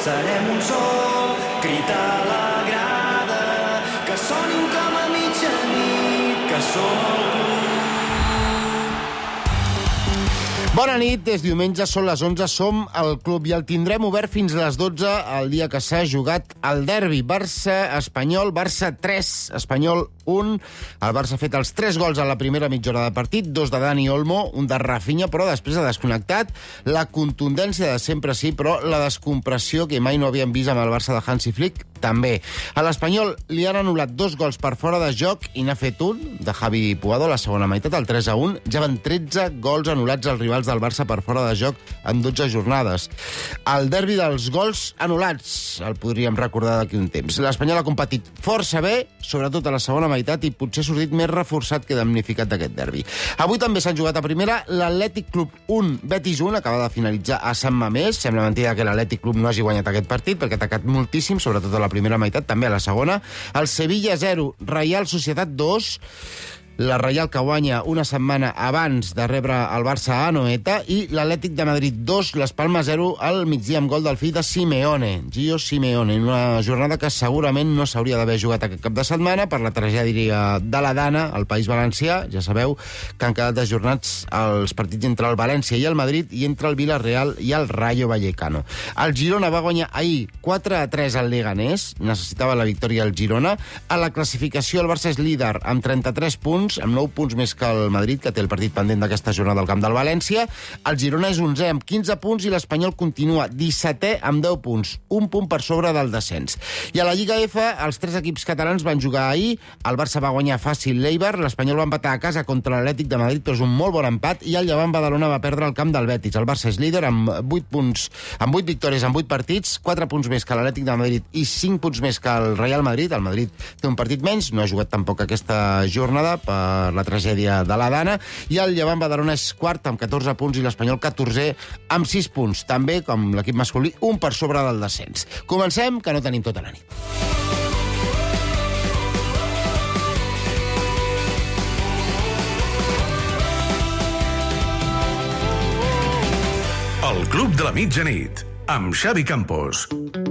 serem un sol, crit a la grada, que sonin com a mitjanit, que som el club. Bona nit, és diumenge, són les 11, som al club i el tindrem obert fins a les 12 el dia que s'ha jugat el derbi. Barça-Espanyol, Barça 3, Espanyol 1. El Barça ha fet els 3 gols a la primera mitja hora de partit, 2 de Dani Olmo, un de Rafinha, però després ha desconnectat. La contundència de sempre sí, però la descompressió que mai no havíem vist amb el Barça de Hansi Flick també. A l'Espanyol li han anul·lat 2 gols per fora de joc i n'ha fet un, de Javi Puado, a la segona meitat, el 3-1. Ja van 13 gols anul·lats als rivals del Barça per fora de joc en 12 jornades. El derbi dels gols anul·lats el podríem recordar d'aquí un temps. L'Espanyol ha competit força bé, sobretot a la segona meitat, i potser ha sortit més reforçat que damnificat d'aquest derbi. Avui també s'han jugat a primera l'Atlètic Club 1, Betis 1, acaba de finalitzar a Sant Mamés. Sembla mentida que l'Atlètic Club no hagi guanyat aquest partit, perquè ha atacat moltíssim, sobretot a la primera meitat, també a la segona. El Sevilla 0, Reial Societat 2, la Reial que guanya una setmana abans de rebre el Barça a Anoeta, i l'Atlètic de Madrid 2, Les Palmes 0, al migdia amb gol del fill de Simeone, Gio Simeone, en una jornada que segurament no s'hauria d'haver jugat aquest cap de setmana per la tragèdia de la Dana al País Valencià. Ja sabeu que han quedat ajornats els partits entre el València i el Madrid i entre el Villarreal i el Rayo Vallecano. El Girona va guanyar ahir 4-3 al Leganés, necessitava la victòria al Girona. A la classificació el Barça és líder amb 33 punts, amb 9 punts més que el Madrid, que té el partit pendent d'aquesta jornada al camp del València. El Girona és 11è amb 15 punts i l'Espanyol continua 17è amb 10 punts, un punt per sobre del descens. I a la Lliga F, els 3 equips catalans van jugar ahir. El Barça va guanyar fàcil l'Eibar, l'Espanyol va empatar a casa contra l'Atlètic de Madrid, però és un molt bon empat, i el Llevant Badalona va perdre el camp del Betis. El Barça és líder amb 8 punts, amb 8 victòries en 8 partits, 4 punts més que l'Atlètic de Madrid i 5 punts més que el Real Madrid. El Madrid té un partit menys, no ha jugat tampoc aquesta jornada per la tragèdia de la Dana, i el Llevant Badalona és quart amb 14 punts i l'Espanyol 14è amb 6 punts. També, com l'equip masculí, un per sobre del descens. Comencem, que no tenim tota la nit. El Club de la Mitjanit, amb Xavi Campos.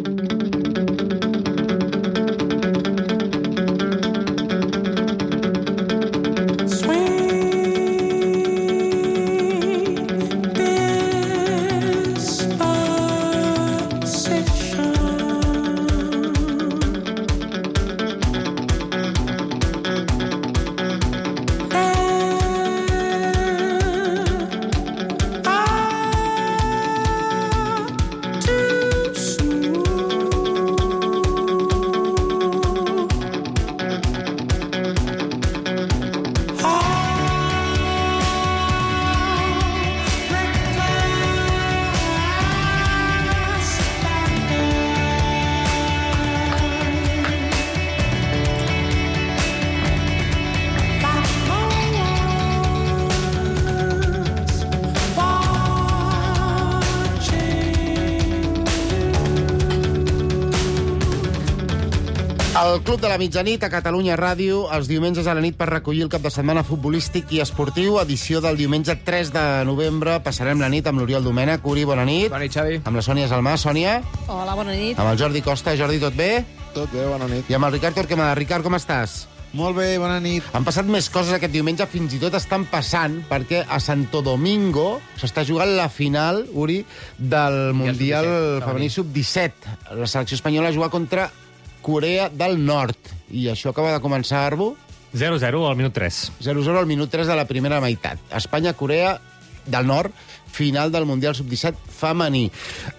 El Club de la Mitjanit a Catalunya Ràdio, els diumenges a la nit per recollir el cap de setmana futbolístic i esportiu, edició del diumenge 3 de novembre. Passarem la nit amb l'Oriol Domènech. Uri, bona nit. Bona nit, Xavi. Amb la Sònia Salmà. Sònia. Hola, bona nit. Amb el Jordi Costa. Jordi, tot bé? Tot bé, bona nit. I amb el Ricard Torquemada. Ricard, com estàs? Molt bé, bona nit. Han passat més coses aquest diumenge, fins i tot estan passant, perquè a Santo Domingo s'està jugant la final, Uri, del Mundial Femení Sub-17. La selecció espanyola juga contra Corea del Nord. I això acaba de començar, Arbo? 0-0 al minut 3. 0-0 al minut 3 de la primera meitat. Espanya-Corea del Nord, final del Mundial Sub-17 femení.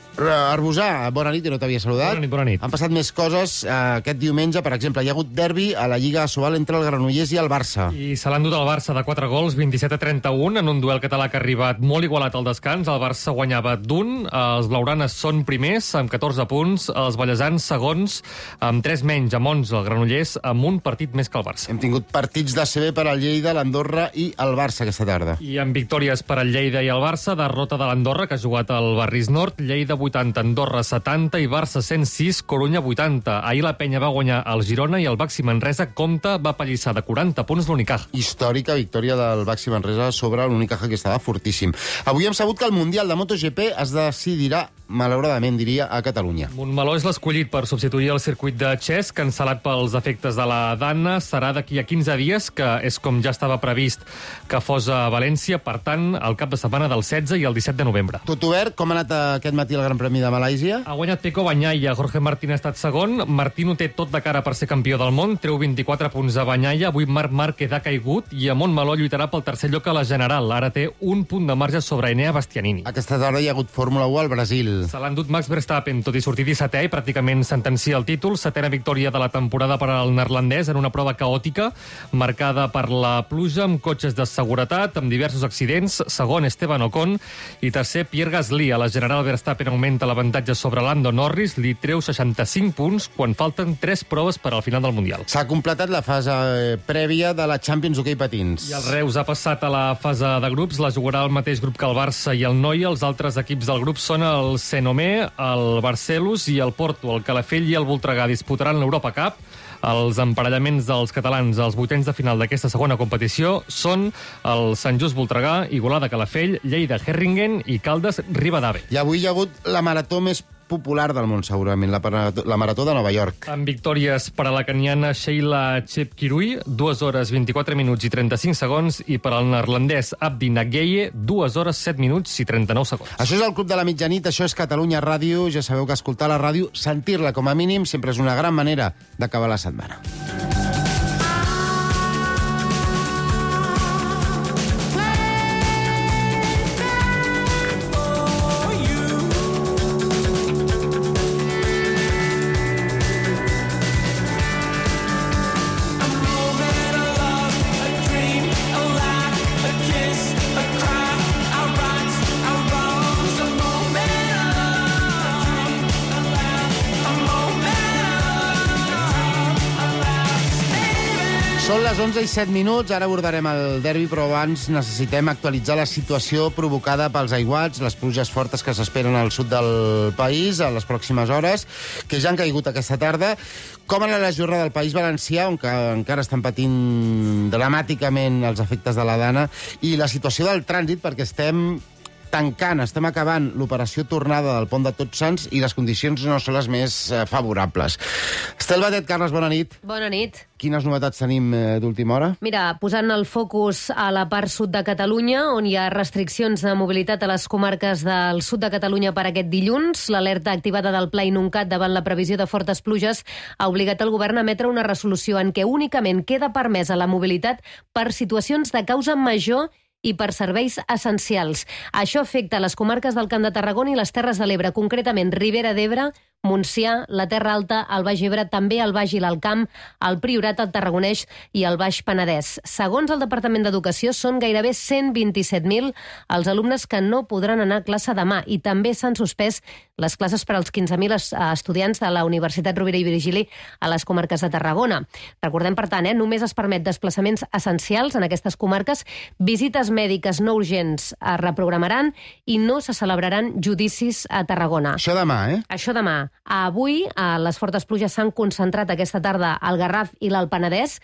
Arbusà, bona nit, que no t'havia saludat. Bona nit, bona nit. Han passat més coses aquest diumenge. Per exemple, hi ha hagut derbi a la Lliga Sobal entre el Granollers i el Barça. I se l'han dut el Barça de 4 gols, 27-31, en un duel català que ha arribat molt igualat al descans. El Barça guanyava d'un, els blaugranes són primers, amb 14 punts, els ballesans segons, amb 3 menys, amb 11, el Granollers amb un partit més que el Barça. Hem tingut partits d'ACB per al Lleida, l'Andorra i el Barça aquesta tarda. I amb victòries per al Lleida i el Barça, derrota de l'Andorra, que ha jugat al Barris Nord, Lleida 80, Andorra 70 i Barça 106, Corunya 80. Ahir la Penya va guanyar el Girona i el Baxi Manresa Comte va pallissar de 40 punts l'Unicaja. Històrica victòria del Baxi Manresa sobre l'Unicaja, que estava fortíssim. Avui hem sabut que el Mundial de MotoGP es decidirà malauradament, diria, a Catalunya. Montmeló és l'escollit per substituir el circuit de Xest, cancel·lat pels efectes de la Dana. Serà d'aquí a 15 dies, que és com ja estava previst que fos a València, per tant, el cap de setmana del 16 i el 17 de novembre. Tot obert, com ha anat aquest matí el Gran Premi de Malàisia? Ha guanyat Pecco Bagnaia, Jorge Martín ha estat segon, Martín ho té tot de cara per ser campió del món, treu 24 punts a Bagnaia, avui Marc Márquez ha caigut i a Montmeló lluitarà pel tercer lloc a la General. Ara té un punt de marge sobre Enea Bastianini. A aquesta tarda hi ha hagut Fórmula 1 al Brasil. Se l'ha endut Max Verstappen, tot i sortir 17è i pràcticament sentencia el títol. Setena victòria de la temporada per al neerlandès en una prova caòtica, marcada per la pluja, amb cotxes de seguretat, amb diversos accidents. Segon, Esteban Ocon. I tercer, Pierre Gasly. A la General, Verstappen augmenta l'avantatge sobre Lando Norris, li treu 65 punts quan falten 3 proves per al final del Mundial. S'ha completat la fase prèvia de la Champions Hockey Patins. I el Reus ha passat a la fase de grups, la jugarà el mateix grup que el Barça i el Noia. Els altres equips del grup són el Senomé, el Barcelus i el Porto. El Calafell i el Voltregà disputaran l'Europa Cup. Els emparellaments dels catalans als vuitens de final d'aquesta segona competició són el Sant Just Voltregà, Igualada Calafell, Lleida Herringen i Caldes Ribadave. I avui hi ha hagut la marató més popular del món, segurament, la marató de Nova York. Amb victòries per a la keniana Sheila Chepkirui, 2 hores 24 minuts i 35 segons, i per al neerlandès Abdi Nageye, 2 hores 7 minuts i 39 segons. Això és el Club de la Mitjanit, això és Catalunya Ràdio. Ja sabeu que escoltar la ràdio, sentir-la com a mínim, sempre és una gran manera d'acabar la setmana. Són les 11 i 7 minuts, ara abordarem el derbi, però abans necessitem actualitzar la situació provocada pels aiguats, les pluges fortes que s'esperen al sud del país a les pròximes hores, que ja han caigut aquesta tarda. Com a la jornada del País Valencià, on encara estan patint dramàticament els efectes de la Dana, i la situació del trànsit, perquè estem acabant l'operació tornada del pont de Tots Sants i les condicions no són les més favorables. Estel Batet, Carles, bona nit. Bona nit. Quines novetats tenim d'última hora? Mira, posant el focus a la part sud de Catalunya, on hi ha restriccions de mobilitat a les comarques del sud de Catalunya per aquest dilluns, l'alerta activada del Pla Inuncat davant la previsió de fortes pluges ha obligat el govern a emetre una resolució en què únicament queda permesa la mobilitat per situacions de causa major i per serveis essencials. Això afecta les comarques del Camp de Tarragona i les Terres de l'Ebre, concretament Ribera d'Ebre, Montsià, la Terra Alta, el Baix Ebre, també el Baix i l'Alt Camp, el Priorat, el Tarragonès i el Baix Penedès. Segons el Departament d'Educació, són gairebé 127.000 els alumnes que no podran anar a classe demà i també s'han suspès les classes per als 15.000 estudiants de la Universitat Rovira i Virgili a les comarques de Tarragona. Recordem, per tant, només es permet desplaçaments essencials en aquestes comarques, visites mèdiques no urgents es reprogramaran i no se celebraran judicis a Tarragona. Això demà, Això demà. Avui les fortes pluges s'han concentrat aquesta tarda al Garraf i l'Alt Penedès.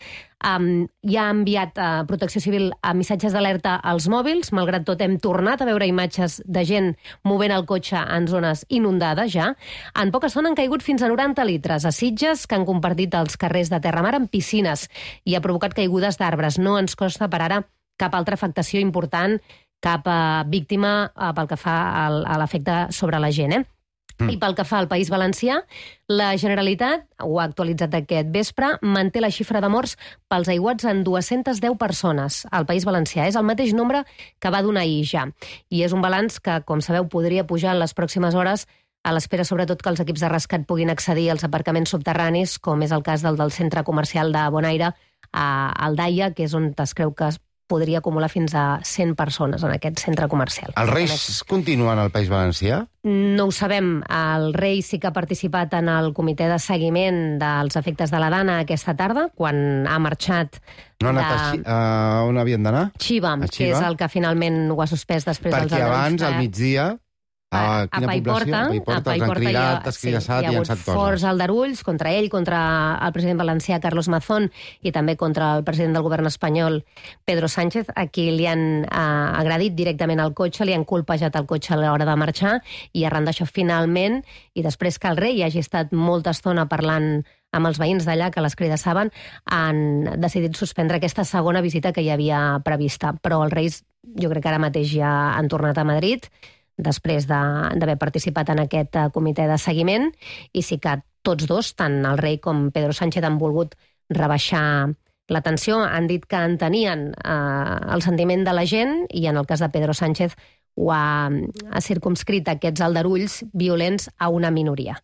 Ja ha enviat Protecció Civil a missatges d'alerta als mòbils. Malgrat tot, hem tornat a veure imatges de gent movent el cotxe en zones inundades ja. En poca estona han caigut fins a 90 litres a Sitges, que han compartit els carrers de Terramar amb piscines i ha provocat caigudes d'arbres. No ens costa per ara cap altra afectació important, cap víctima pel que fa a l'efecte sobre la gent, I pel que fa al País Valencià, la Generalitat, ho ha actualitzat aquest vespre, manté la xifra de morts pels aiguats en 210 persones. Al País Valencià és el mateix nombre que va donar ahir ja. I és un balanç que, com sabeu, podria pujar en les pròximes hores a l'espera sobretot que els equips de rescat puguin accedir als aparcaments subterranis, com és el cas del centre comercial de Bonaire a Aldaia, que és on es creu que es podria acumular fins a 100 persones en aquest centre comercial. Els Reis continuen al País Valencià? No ho sabem. El rei sí que ha participat en el comitè de seguiment dels efectes de la Dana aquesta tarda, quan ha marxat No ha anat on havien d'anar? Xiva, que és el que finalment ho ha suspès després dels aldarulls. Perquè abans, al migdia, A quina població? A Paiporta, els han cridat, escridassat i llançat coses. Hi ha hagut forts aldarulls contra ell, contra el president valencià Carlos Mazón i també contra el president del govern espanyol Pedro Sánchez, a qui li han agredit directament al cotxe, li han colpejat el cotxe a l'hora de marxar i arran d'això finalment, i després que el rei hagi estat molta estona parlant amb els veïns d'allà que l'escridassaven, han decidit suspendre aquesta segona visita que hi havia prevista. Però els reis jo crec que ara mateix ja han tornat a Madrid després d'haver participat en aquest comitè de seguiment, i sí que tots dos, tant el rei com Pedro Sánchez, han volgut rebaixar la tensió, han dit que entenien el sentiment de la gent i en el cas de Pedro Sánchez ho ha circumscrit aquests aldarulls violents a una minoria.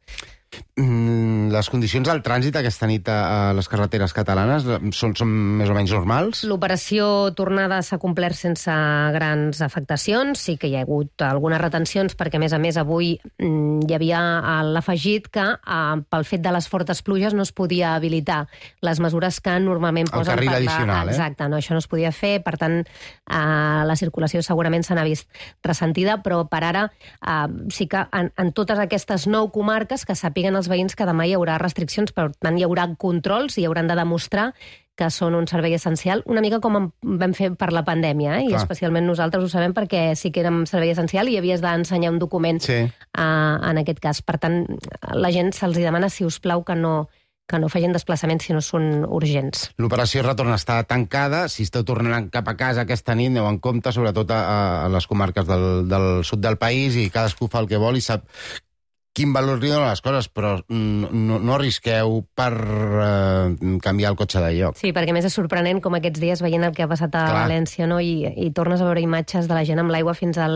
Les condicions del trànsit aquesta nit a les carreteres catalanes són més o menys normals? L'operació tornada s'ha complert sense grans afectacions. Sí que hi ha hagut algunes retencions perquè, a més, avui hi havia l'afegit que pel fet de les fortes pluges no es podia habilitar les mesures que normalment posen... El carril addicional, Exacte, no, això no es podia fer, per tant, la circulació segurament se n'ha vist ressentida, però per ara sí que en totes aquestes 9 comarques que sàpiguen els veïns que demà hi haurà restriccions, per tant hi haurà controls i hauran de demostrar que són un servei essencial, una mica com vam fer per la pandèmia, i especialment nosaltres ho sabem perquè sí que érem servei essencial i havies d'ensenyar un document en aquest cas. Per tant, la gent se'ls demana, si us plau, que no facin desplaçaments si no són urgents. L'operació retorn està tancada. Si esteu tornant cap a casa aquesta nit, aneu en compte, sobretot a les comarques del sud del país, i cadascú fa el que vol i sap quin valor li donen les coses, però no arrisqueu per canviar el cotxe de lloc. Sí, perquè més és sorprenent com aquests dies veient el que ha passat a València, no? I tornes a veure imatges de la gent amb l'aigua fins a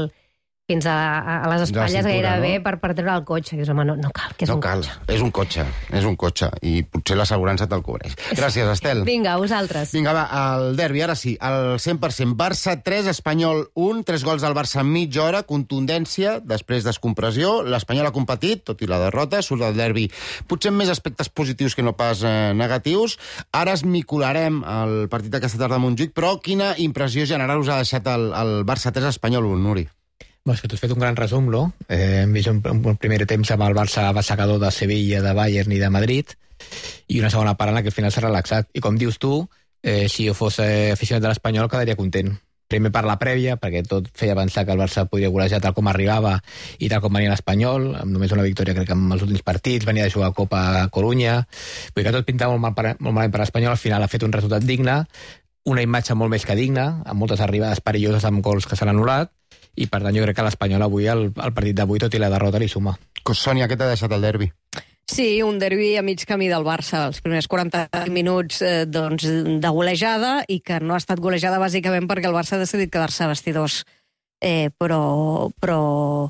les espatlles gairebé, no? per treure el cotxe. Dius, home, no cal, que és un cotxe. És un cotxe, i potser l'assegurança te'l cobreix. Gràcies, Estel. Vinga, vosaltres. Vinga, va, el derbi, ara sí, el 100%. Barça 3, Espanyol 1, 3 gols del Barça en mitja hora, contundència, després descompressió. L'Espanyol ha competit, tot i la derrota, surt del derbi potser amb més aspectes positius que no pas negatius. Ara esmicolarem el partit d'aquesta tarda a Montjuïc, però quina impressió general us ha deixat el Barça 3, Espanyol 1, Nuri? És que tu has fet un gran resum, no? Hem vist un primer temps amb el Barça bassecador de Sevilla, de Bayern i de Madrid, i una segona part en la que al final s'ha relaxat. I com dius tu, si jo fos aficionat de l'Espanyol quedaria content. Primer per la prèvia, perquè tot feia pensar que el Barça podria golejar tal com arribava i tal com venia l'Espanyol, amb només una victòria crec que en els últims partits, venia de jugar a Copa a Corunya, vull dir que tot pintava molt malament per l'Espanyol, al final ha fet un resultat digne, una imatge molt més que digna, amb moltes arribades perilloses amb gols que s'han anul·lat, i per tant jo crec que l'Espanyol avui, el partit d'avui, tot i la derrota, li suma. Sònia, què t'ha deixat el derbi? Sí, un derbi a mig camí del Barça, els primers 40 minuts de golejada, i que no ha estat golejada bàsicament perquè el Barça ha decidit quedar-se a vestidors. Però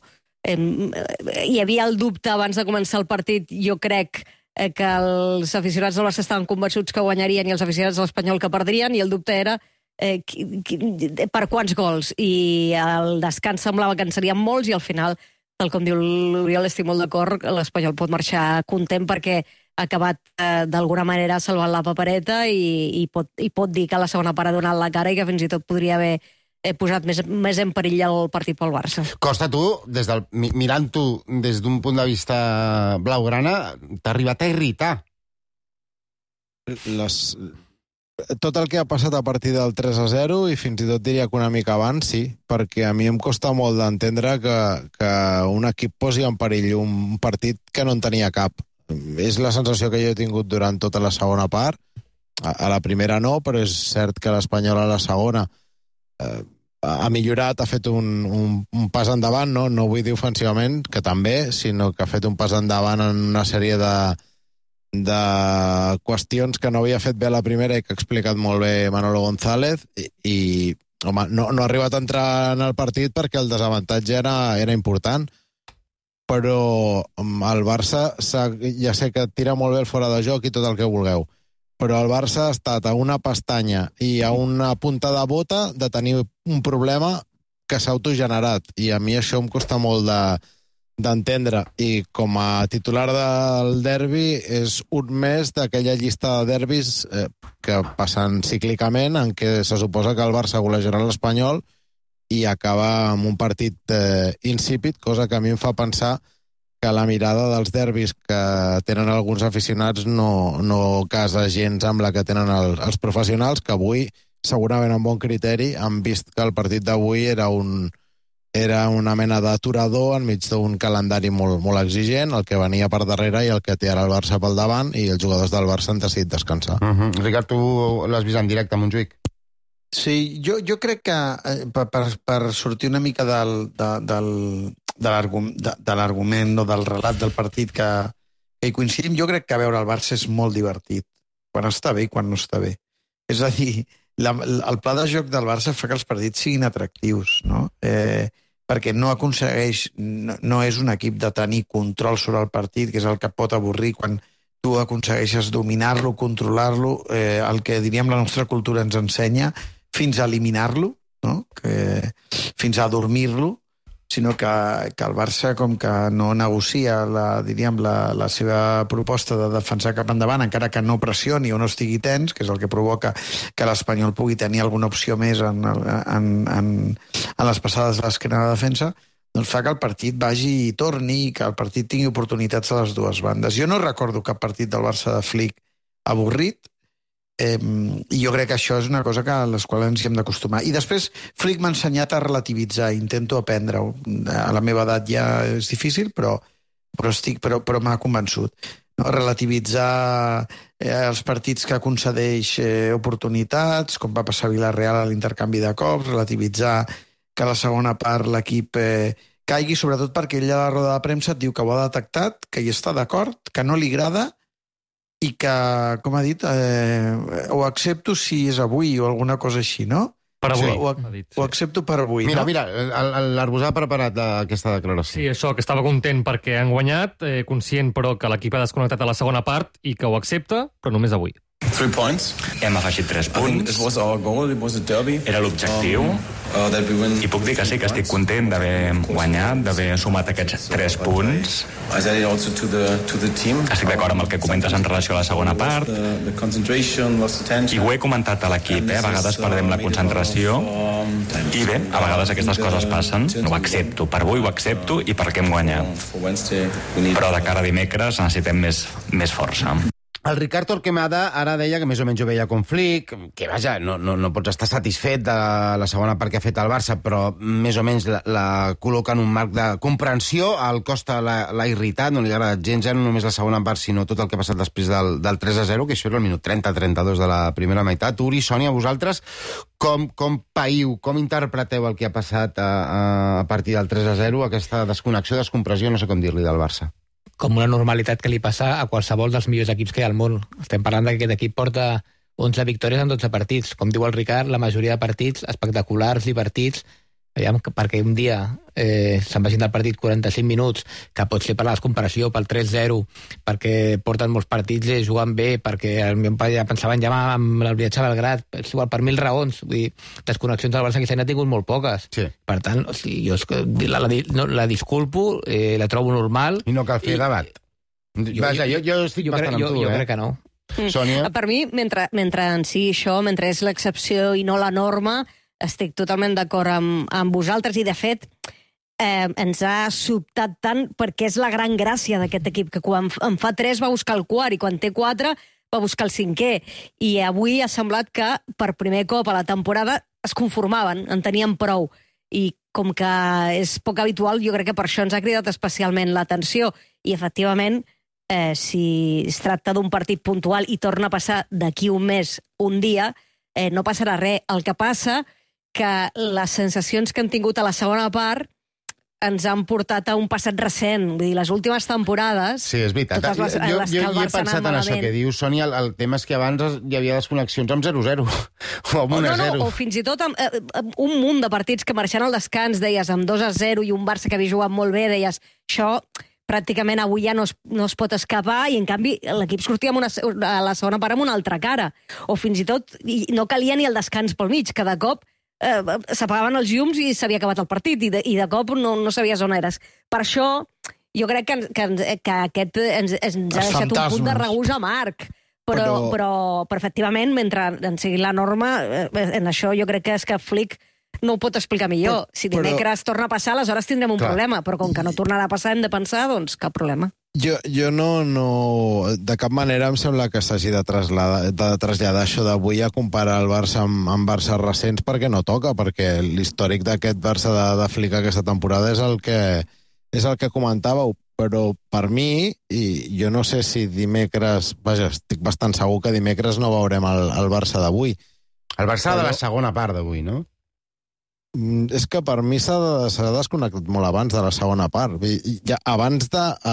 hi havia el dubte abans de començar el partit, jo crec que els aficionats del Barça estaven convençuts que guanyarien i els aficionats de l'Espanyol que perdrien, i el dubte era per quants gols, i el descans semblava que en serien molts, i al final, tal com diu l'Oriol, estic molt d'acord, l'Espanyol pot marxar content perquè ha acabat d'alguna manera salvant la papereta i pot dir que la segona part ha donat la cara i que fins i tot podria haver posat més en perill el partit pel Barça. Costa, tu, mirant-ho des d'un punt de vista blaugrana, t'ha arribat a irritar. Tot el que ha passat a partir del 3-0, i fins i tot diria que una mica abans, sí, perquè a mi em costa molt d'entendre que un equip posi en perill un partit que no en tenia cap. És la sensació que jo he tingut durant tota la segona part. A la primera no, però és cert que l'Espanyol a la segona ha millorat, ha fet un pas endavant, no vull dir ofensivament, que també, sinó que ha fet un pas endavant en una sèrie de qüestions que no havia fet bé a la primera i que ha explicat molt bé Manolo González, i home, no ha arribat a entrar en el partit perquè el desavantatge era important, però el Barça ja sé que tira molt bé el fora de joc i tot el que vulgueu, però el Barça ha estat a una pestanya i a una punta de bota de tenir un problema que s'ha autogenerat, i a mi això em costa molt d'entendre, i com a titular del derbi és un més d'aquella llista de derbis que passen cíclicament, en què se suposa que el Barça golejarà l'Espanyol i acaba amb un partit insípid, cosa que a mi em fa pensar que la mirada dels derbis que tenen alguns aficionats no casa gens amb la que tenen els professionals, que avui, segurament amb bon criteri, han vist que el partit d'avui era una mena d'aturador enmig d'un calendari molt, molt exigent, el que venia per darrere i el que té ara el Barça pel davant, i els jugadors del Barça han decidit descansar. Ricard, tu l'has vist en directe a Montjuïc? Sí, jo crec que per sortir una mica de l'argument o del relat del partit que hi coincidim, jo crec que veure el Barça és molt divertit, quan està bé i quan no està bé. És a dir, el pla de joc del Barça fa que els partits siguin atractius, no? Perquè no aconsegueix, no és un equip de tenir control sobre el partit, que és el que pot avorrir quan tu aconsegueixes dominar-lo, controlar-lo, el que diríem la nostra cultura ens ensenya, fins a eliminar-lo, no? Fins a dormir-lo, sinó que el Barça, com que no negocia la seva proposta de defensar cap endavant, encara que no pressioni o no estigui tens, que és el que provoca que l'Espanyol pugui tenir alguna opció més en les passades de l'esquena de defensa, doncs fa que el partit vagi i torni, i que el partit tingui oportunitats a les dues bandes. Jo no recordo cap partit del Barça de Flick avorrit, i jo crec que això és una cosa a les quals ens hi hem d'acostumar. I després Flick m'ha ensenyat a relativitzar, intento aprendre-ho. A la meva edat ja és difícil, però m'ha convençut. No? Relativitzar els partits que concedeix oportunitats, com va passar a Villarreal a l'intercanvi de cops, relativitzar que a la segona part l'equip caigui, sobretot perquè ell a la roda de premsa et diu que ho ha detectat, que hi està d'acord, que no li agrada, i que, com ha dit, ho accepto si és avui o alguna cosa així, no? Per avui. Ho accepto per avui, mira, no? Mira, l'Arbusà ha preparat aquesta declaració. Sí, això, que estava content perquè han guanyat, conscient però que l'equip ha desconnectat a la segona part i que ho accepta, però només avui. 3 points. Hem afegit 3 punts. It was our goal, it was a derby. Era l'objectiu. I puc dir que sí, que estic content d'haver guanyat, d'haver sumat aquests 3 punts. I said it also to the team. Estic d'acord amb el que comentes en relació a la segona part. The concentration, lost attention. I ho he comentat a l'equip, A vegades perdem la concentració. I bé, a vegades aquestes coses passen. Ho accepto. Per avui ho accepto i perquè hem guanyat. Però de cara a dimecres necessitem més força. El Ricard Torquemada ara deia que més o menys ho veia com Flick, que vaja, no pots estar satisfet de la segona part que ha fet el Barça, però més o menys la col·loca en un marc de comprensió. Al Costa l'ha irritat, no li ha agradat gens, no només la segona part, sinó tot el que ha passat després del 3-0, que això era el minut 30-32 de la primera meitat. Uri, Sònia, vosaltres, com païu, com interpreteu el que ha passat a partir del 3-0, aquesta desconnexió, descompressió, no sé com dir-li, del Barça? Com una normalitat que li passa a qualsevol dels millors equips que hi ha al món. Estem parlant que aquest equip porta 11 victòries en 12 partits. Com diu el Ricard, la majoria de partits espectaculars, divertits, perquè un dia se'n vagin del partit 45 minuts, que pot ser per la descomparació, pel 3-0, perquè porten molts partits jugant bé, perquè el meu pare ja pensava en llamar amb el viatge a Belgrat, és igual, per 1000 raons. Vull dir, desconnexions del Barça aquest any ha tingut molt poques. Sí. Per tant, o sigui, jo la disculpo, la trobo normal. I no cal fer debat. Vaja, jo estic bastant amb tu, Jo crec que no. Sònia? Per mi, mentre en si això, mentre és l'excepció i no la norma, estic totalment d'acord amb vosaltres, i de fet ens ha sobtat tant perquè és la gran gràcia d'aquest equip, que quan en fa 3 va buscar el quart i quan té 4 va buscar el 5è, i avui ha semblat que per primer cop a la temporada es conformaven, en tenien prou, i com que és poc habitual, jo crec que per això ens ha cridat especialment l'atenció, i efectivament si es tracta d'un partit puntual i torna a passar d'aquí un mes, un dia, no passarà res. El que passa que les sensacions que hem tingut a la segona part ens han portat a un passat recent. Vull dir, les últimes temporades... Sí, és veritat. Jo he pensat en això que dius, Sònia, el tema és que abans hi havia desconnexions amb 0-0 o amb 1-0. O fins i tot amb un munt de partits que marxant al descans, deies, amb 2-0 i un Barça que havia jugat molt bé, deies, això pràcticament avui ja no es pot escapar, i en canvi l'equip sortia a la segona part amb una altra cara. O fins i tot no calia ni el descans pel mig, que de cop s'apagaven els llums i s'havia acabat el partit, i de cop no sabies on eres. Per això jo crec que aquest ens ha deixat un punt de regús amarg. Però efectivament, mentre en sigui la norma, en això jo crec que és que Flick no ho pot explicar millor. Si dimecres torna a passar, aleshores tindrem un problema, però com que no tornarà a passar hem de pensar, doncs cap problema. Jo no... De cap manera em sembla que s'hagi de traslladar això d'avui a comparar el Barça amb Barça recents perquè no toca, perquè l'històric d'aquest Barça de Flick aquesta temporada és el que comentàveu, però per mi, i jo no sé si dimecres... Vaja, estic bastant segur que dimecres no veurem el Barça d'avui. El Barça de la segona part d'avui, no? És que per mi s'ha desconnectat molt abans de la segona part. Ja abans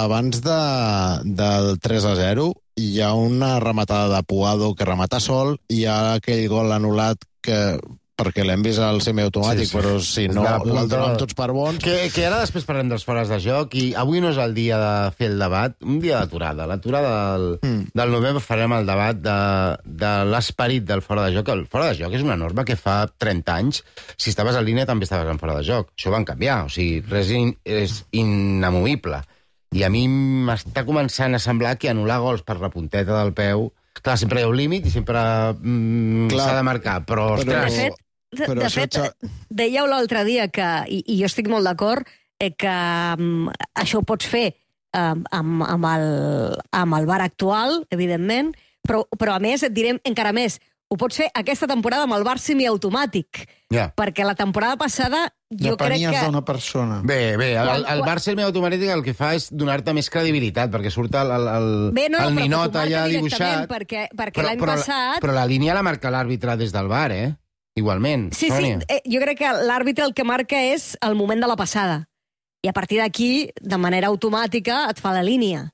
del 3-0 hi ha una rematada de Puado que remata sol, i hi ha aquell gol anul·lat perquè l'hem vist al semiautomàtic, però si no el donem tots per bons. Que ara després parlem dels fores de joc, i avui no és el dia de fer el debat, un dia d'aturada. L'aturada del novembre farem el debat de l'esperit del fora de joc. El fora de joc és una norma que fa 30 anys, si estaves en línia també estaves en fora de joc. Això van canviar, o sigui, res és inamovible. I a mi m'està començant a semblar que anul·lar gols per la punteta del peu... Clar, sempre hi ha un límit i sempre s'ha de marcar, però... De fet, dèieu l'altre dia que, i jo estic molt d'acord, que això ho pots fer amb el VAR actual, evidentment, però a més et direm encara més, ho pots fer aquesta temporada amb el VAR semiautomàtic, perquè la temporada passada jo crec que... Depenies d'una persona. Bé, el VAR semiautomàtic el que fa és donar-te més credibilitat, perquè surt el ninot allà dibuixat. Perquè l'any passat... Però la línia la marca l'àrbitre des del VAR, igualment. Sí, jo crec que l'àrbitre el que marca és el moment de la passada. I a partir d'aquí, de manera automàtica, et fa la línia.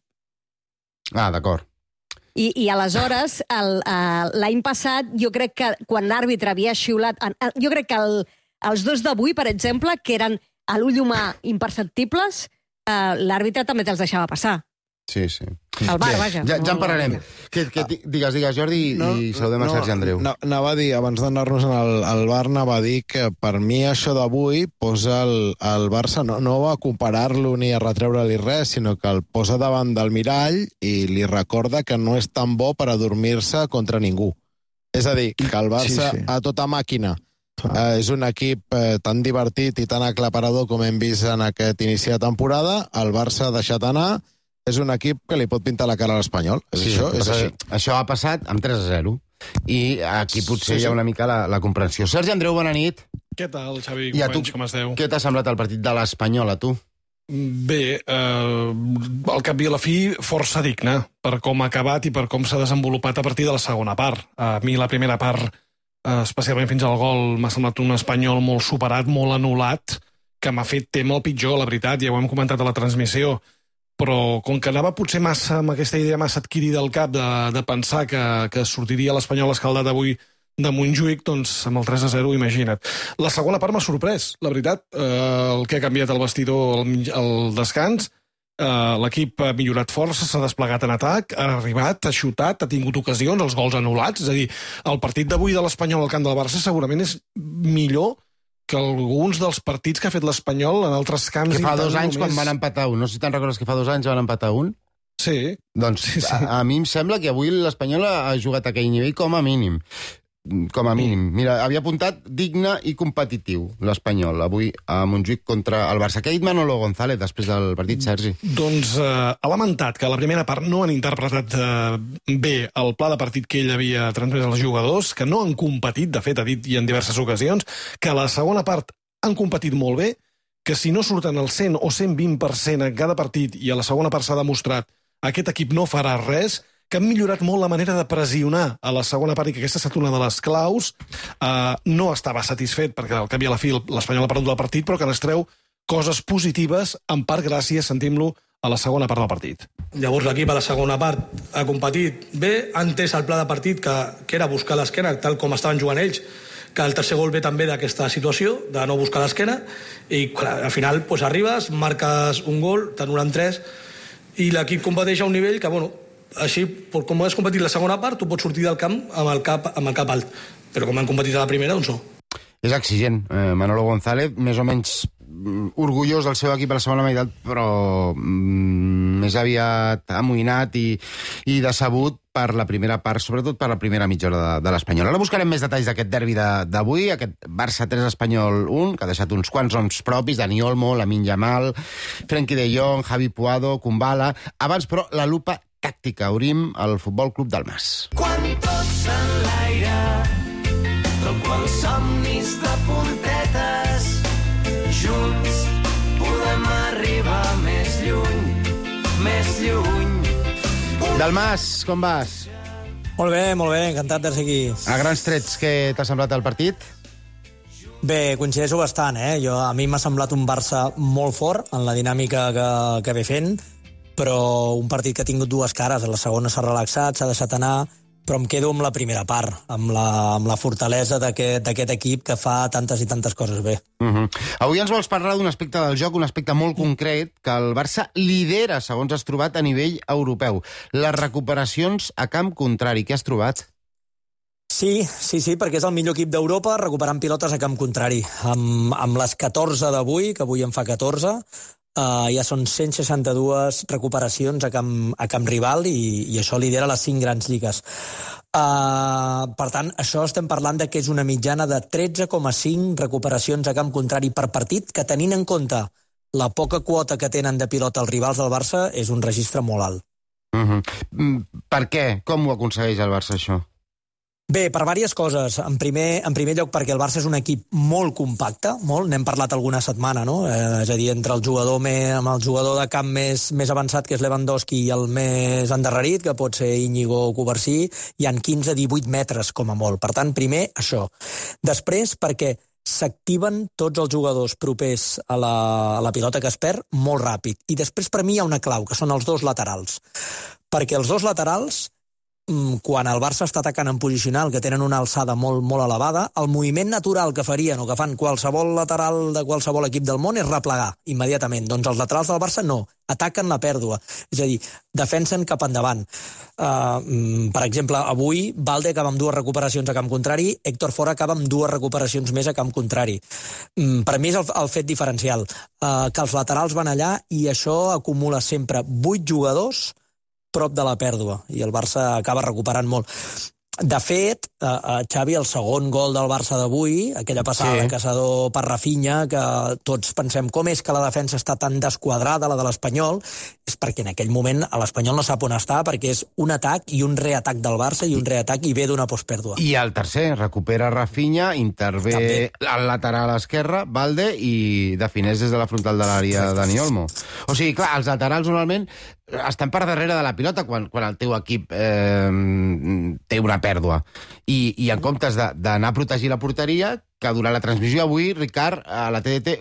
D'acord. I aleshores, l'any passat, jo crec que quan l'àrbitre havia xiulat... Jo crec que els dos d'avui, per exemple, que eren a l'ull humà imperceptibles, l'àrbitre també te'ls deixava passar. Sí. El VAR, vaja. Ja en parlarem. Digues, Jordi, i saludem a Sergi Andreu. Anava a dir, abans d'anar-nos al VAR, anava a dir que per mi això d'avui posa el Barça, no va comparar-lo ni a retreure-li res, sinó que el posa davant del mirall i li recorda que no és tan bo per adormir-se contra ningú. És a dir, que el Barça a tota màquina és un equip tan divertit i tan aclaparador com hem vist en aquest inici de temporada. El Barça ha deixat anar, és un equip que li pot pintar la cara a l'Espanyol. Això ha passat amb 3-0. I aquí potser hi ha una mica la comprensió. Sergi Andreu, bona nit. Què tal, Xavi? Com esteu? Què t'ha semblat el partit de l'Espanyol, a tu? Bé, al cap i a la fi, força digne per com ha acabat i per com s'ha desenvolupat a partir de la segona part. A mi la primera part, especialment fins al gol, m'ha semblat un Espanyol molt superat, molt anul·lat, que m'ha fet témer el pitjor, la veritat, ja ho hem comentat a la transmissió. Però com que anava potser massa amb aquesta idea massa adquirida al cap de pensar que sortiria l'Espanyol escaldat avui de Montjuïc, doncs amb el 3-0, imagina't. La segona part m'ha sorprès, la veritat. El que ha canviat el vestidor al descans, l'equip ha millorat força, s'ha desplegat en atac, ha arribat, ha xutat, ha tingut ocasions, els gols anul·lats. És a dir, el partit d'avui de l'Espanyol al camp del Barça segurament és millor que alguns dels partits que ha fet l'Espanyol en altres camps... Que fa 2 anys quan van empatar un. No sé si te'n recordes que fa 2 anys van empatar un? Sí. Doncs sí. A mi em sembla que avui l'Espanyol ha jugat a aquell nivell com a mínim. Com a mínim. Mira, havia apuntat digne i competitiu l'Espanyol avui a Montjuïc contra el Barça. Què ha dit Manolo González després del partit, Sergi? Doncs ha lamentat que a la primera part no han interpretat bé el pla de partit que ell havia transmès als jugadors, que no han competit, de fet ha dit i en diverses ocasions, que a la segona part han competit molt bé, que si no surten el 100 o 120% en cada partit i a la segona part s'ha demostrat aquest equip no farà res, que han millorat molt la manera de pressionar a la segona part i que aquesta ha estat una de les claus. No estava satisfet perquè al cap i a la fi l'Espanyol ha perdut el partit, però que n'estreu coses positives, en part gràcies, sentim-lo, a la segona part del partit. Llavors l'equip a la segona part ha competit bé, ha entès el pla de partit que era buscar l'esquena, tal com estaven jugant ells, que el tercer gol ve també d'aquesta situació, de no buscar l'esquena, i clar, al final pues, arribes, marques un gol, t'anulen 3, i l'equip competeix a un nivell que, bueno, així, com has competit la segona part, tu pots sortir del camp amb el cap alt. Però com han competit a la primera, doncs no. És exigent. Manolo González, més o menys orgullós del seu equip a la segona meitat, però més més aviat amoïnat i decebut per la primera part, sobretot per la primera mitja hora de l'Espanyol. Ara buscarem més detalls d'aquest derbi d'avui, aquest Barça 3, Espanyol 1, que ha deixat uns quants noms propis, Dani Olmo, Lamine Yamal, Frenkie de Jong, Javi Puado, Kumbala. Abans, però, la lupa tàctica. Obrim el Futbol Club del Mas. Quan tots en l'aire, tot quals somnis de puntetes, junts podem arribar més lluny, més lluny. Del Mas, com vas? Molt bé, encantat de ser aquí. A grans trets, què t'ha semblat el partit? Bé, coincideixo bastant, a mi m'ha semblat un Barça molt fort en la dinàmica que ve fent, però un partit que ha tingut dues cares. A la segona s'ha relaxat, s'ha deixat anar, però em quedo amb la primera part, amb la fortalesa d'aquest equip que fa tantes i tantes coses bé. Avui ens vols parlar d'un aspecte del joc, un aspecte molt concret, que el Barça lidera, segons has trobat, a nivell europeu. Les recuperacions a camp contrari. Què has trobat? Sí, perquè és el millor equip d'Europa recuperant pilotes a camp contrari. Amb les 14 d'avui, que avui en fa 14, ja són 162 recuperacions a camp rival i això lidera les 5 grans lligues. Per tant, això estem parlant de que és una mitjana de 13,5 recuperacions a camp contrari per partit, que tenint en compte la poca quota que tenen de pilota els rivals del Barça, és un registre molt alt. Per què? Com ho aconsegueix el Barça, això? Bé, per diverses coses. En primer lloc, perquè el Barça és un equip molt compacte, n'hem parlat alguna setmana, no? És a dir, entre el jugador amb el jugador de camp més avançat, que és Lewandowski, i el més endarrerit, que pot ser Íñigo o Covarsí, hi ha 15-18 metres, com a molt. Per tant, primer, això. Després, perquè s'activen tots els jugadors propers a la pilota que es perd molt ràpid. I després, per mi, hi ha una clau, que són els dos laterals. Perquè els dos laterals, quan el Barça està atacant en posicional, que tenen una alçada molt, molt elevada, el moviment natural que farien o que fan qualsevol lateral de qualsevol equip del món és replegar immediatament. Doncs els laterals del Barça no, ataquen la pèrdua. És a dir, defensen cap endavant. Per exemple, avui Balde acaba amb 2 recuperacions a camp contrari, Héctor Fora acaba amb 2 recuperacions més a camp contrari. Per mi és el fet diferencial, que els laterals van allà i això acumula sempre 8 jugadors prop de la pèrdua, i el Barça acaba recuperant molt. De fet, Xavi, el segon gol del Barça d'avui, aquella passada de Caçador per Rafinha, que tots pensem com és que la defensa està tan desquadrada, la de l'Espanyol, és perquè en aquell moment l'Espanyol no sap on està, perquè és un atac i un reatac del Barça i un reatac i ve d'una postpèrdua. I el tercer, recupera Rafinha, intervé al lateral esquerre, Balde, i defineix des de la frontal de l'àrea Dani Olmo. O sigui, clar, els laterals normalment estan per darrere de la pilota quan el teu equip té una pèrdua. I en comptes d'anar a protegir la porteria, que durant la transmissió avui, Ricard, a la TDT,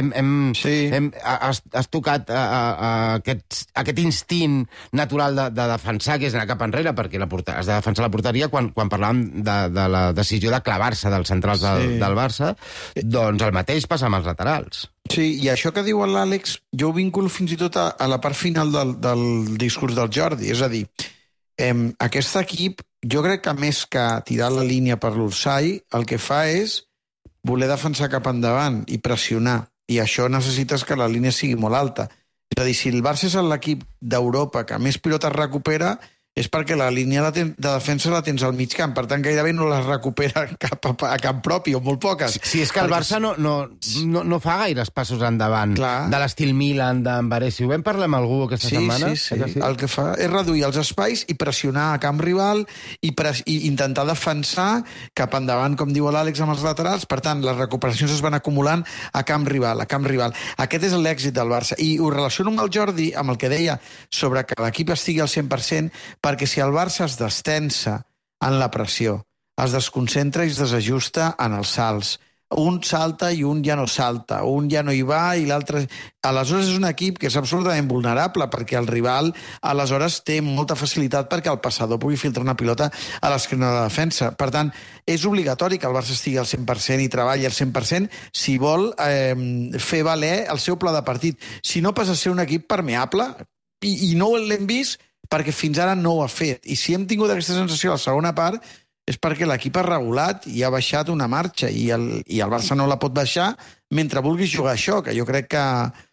has tocat aquest instint natural de defensar, que és anar cap enrere, perquè has de defensar la porteria quan parlàvem de la decisió de clavar-se dels centrals del Barça, doncs el mateix passa amb els laterals. Sí, i això que diu l'Àlex, jo ho vinculo fins i tot a la part final del discurs del Jordi. És a dir, aquest equip, jo crec que més que tirar la línia per l'Ursai, el que fa és voler defensar cap endavant i pressionar. I això necessites que la línia sigui molt alta. És a dir, si el Barça és l'equip d'Europa que més pilotes recupera, és perquè la línia de defensa la tens al mig camp. Per tant, gairebé no la recupera a camp propi, o molt poques. Sí, és que el Barça no fa gaires passos endavant, de l'estil Milan, d'Ambaré. Si ho vam parlar amb algú aquesta setmana... Sí. El que fa és reduir els espais i pressionar a camp rival i intentar defensar cap endavant, com diu l'Àlex, amb els laterals. Per tant, les recuperacions es van acumulant a camp rival. Aquest és l'èxit del Barça. I ho relaciono amb el Jordi, amb el que deia sobre que l'equip estigui al 100%, perquè si el Barça es destensa en la pressió, es desconcentra i es desajusta en els salts, un salta i un ja no salta, un ja no hi va i l'altre... Aleshores és un equip que és absolutament vulnerable, perquè el rival aleshores té molta facilitat perquè el passador pugui filtrar una pilota a l'esquena de la defensa. Per tant, és obligatori que el Barça estigui al 100% i treballi al 100% si vol fer valer el seu pla de partit. Si no passa a ser un equip permeable, i no l'hem vist perquè fins ara no ho ha fet. I si hem tingut aquesta sensació a la segona part és perquè l'equip ha regulat i ha baixat una marxa i el Barça no la pot baixar mentre vulguis jugar això, que jo crec que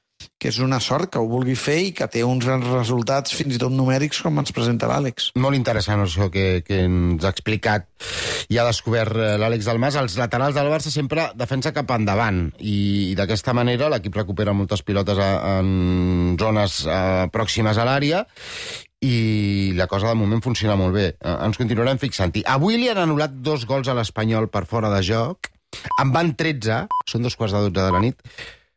que és una sort que ho vulgui fer i que té uns resultats fins i tot numèrics com ens presenta l'Àlex. Molt interessant això que ens ha explicat i ha descobert l'Àlex Dalmas. Els laterals del Barça sempre defensa cap endavant i d'aquesta manera l'equip recupera moltes pilotes en zones pròximes a l'àrea i la cosa de moment funciona molt bé. Ens continuarem fixant-hi. Avui li han anul·lat 2 gols a l'Espanyol per fora de joc. En van 13, són 2:15 de la nit.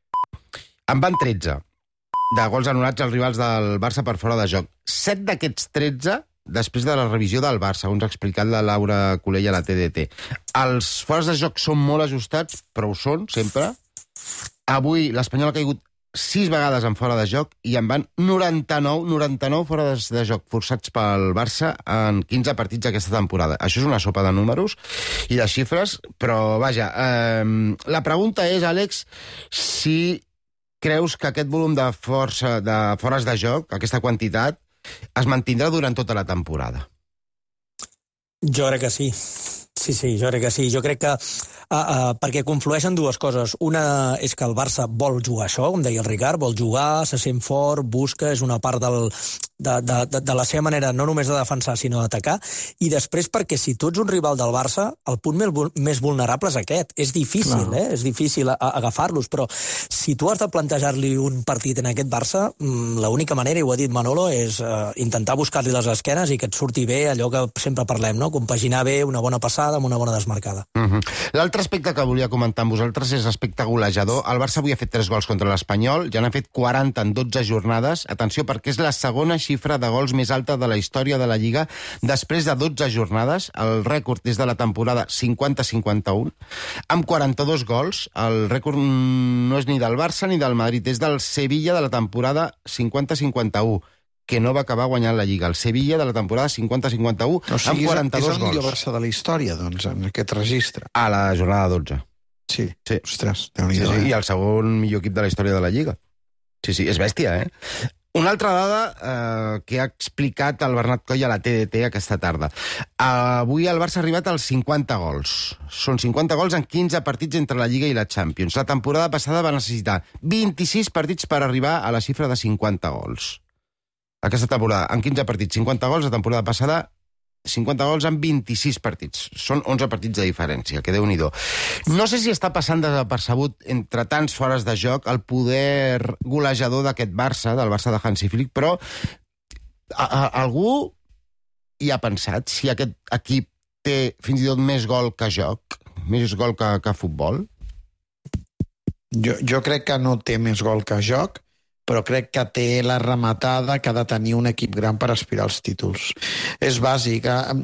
En van 13 de gols anul·lats als rivals del Barça per fora de joc. 7 d'aquests 13 després de la revisió del Barça, segons ha explicat la Laura Colell a la TDT. Els fores de joc són molt ajustats, però ho són, sempre. Avui l'Espanyol ha caigut 6 vegades en fora de joc i en van 99 fora de joc forçats pel Barça en 15 partits aquesta temporada. Això és una sopa de números i de xifres, però vaja, la pregunta és, Àlex, si creus que aquest volum de fores de joc, aquesta quantitat, es mantindrà durant tota la temporada? Jo crec que sí. Sí, jo crec que sí. Jo crec que perquè conflueixen dues coses. Una és que el Barça vol jugar això, com deia el Ricard, vol jugar, se sent fort, busca, és una part de la seva manera no només de defensar, sinó d'atacar. I després perquè si tu ets un rival del Barça, el punt més vulnerable és aquest. És difícil, És difícil agafar-los, però si tu has de plantejar-li un partit en aquest Barça, l'única manera, i ho ha dit Manolo, és intentar buscar-li les esquenes i que et surti bé allò que sempre parlem, no? Compaginar bé una bona passada amb una bona desmarcada. L'altre aspecte que volia comentar amb vosaltres és l'aspecte golejador. El Barça avui ha fet 3 gols contra l'Espanyol, ja n'ha fet 40 en 12 jornades. Atenció, perquè és la segona xifra de gols més alta de la història de la Lliga després de 12 jornades. El rècord és de la temporada 50-51. Amb 42 gols, el rècord no és ni del Barça ni del Madrid, és del Sevilla de la temporada 50-51, que no va acabar guanyant la Lliga. El Sevilla de la temporada 50-51 amb 42 gols. És el millor Barça de la història, doncs, en aquest registre. A la jornada 12. Sí. Ostres, Déu-n'hi-do. I el segon millor equip de la història de la Lliga. Sí, és bèstia, Una altra dada que ha explicat el Bernat Coll a la TDT aquesta tarda. Avui el Barça ha arribat als 50 gols. Són 50 gols en 15 partits entre la Lliga i la Champions. La temporada passada va necessitar 26 partits per arribar a la xifra de 50 gols. Aquesta temporada, en 15 partits, 50 gols, la temporada passada, 50 gols en 26 partits. Són 11 partits de diferència, que Déu-n'hi-do. No sé si està passant desapercebut entre tants fores de joc el poder golejador d'aquest Barça, del Barça de Hansi Flick, però algú hi ha pensat si aquest equip té fins i tot més gol que joc, més gol que futbol? Jo crec que no té més gol que joc, però crec que té la rematada que ha de tenir un equip gran per aspirar als títols. És bàsic.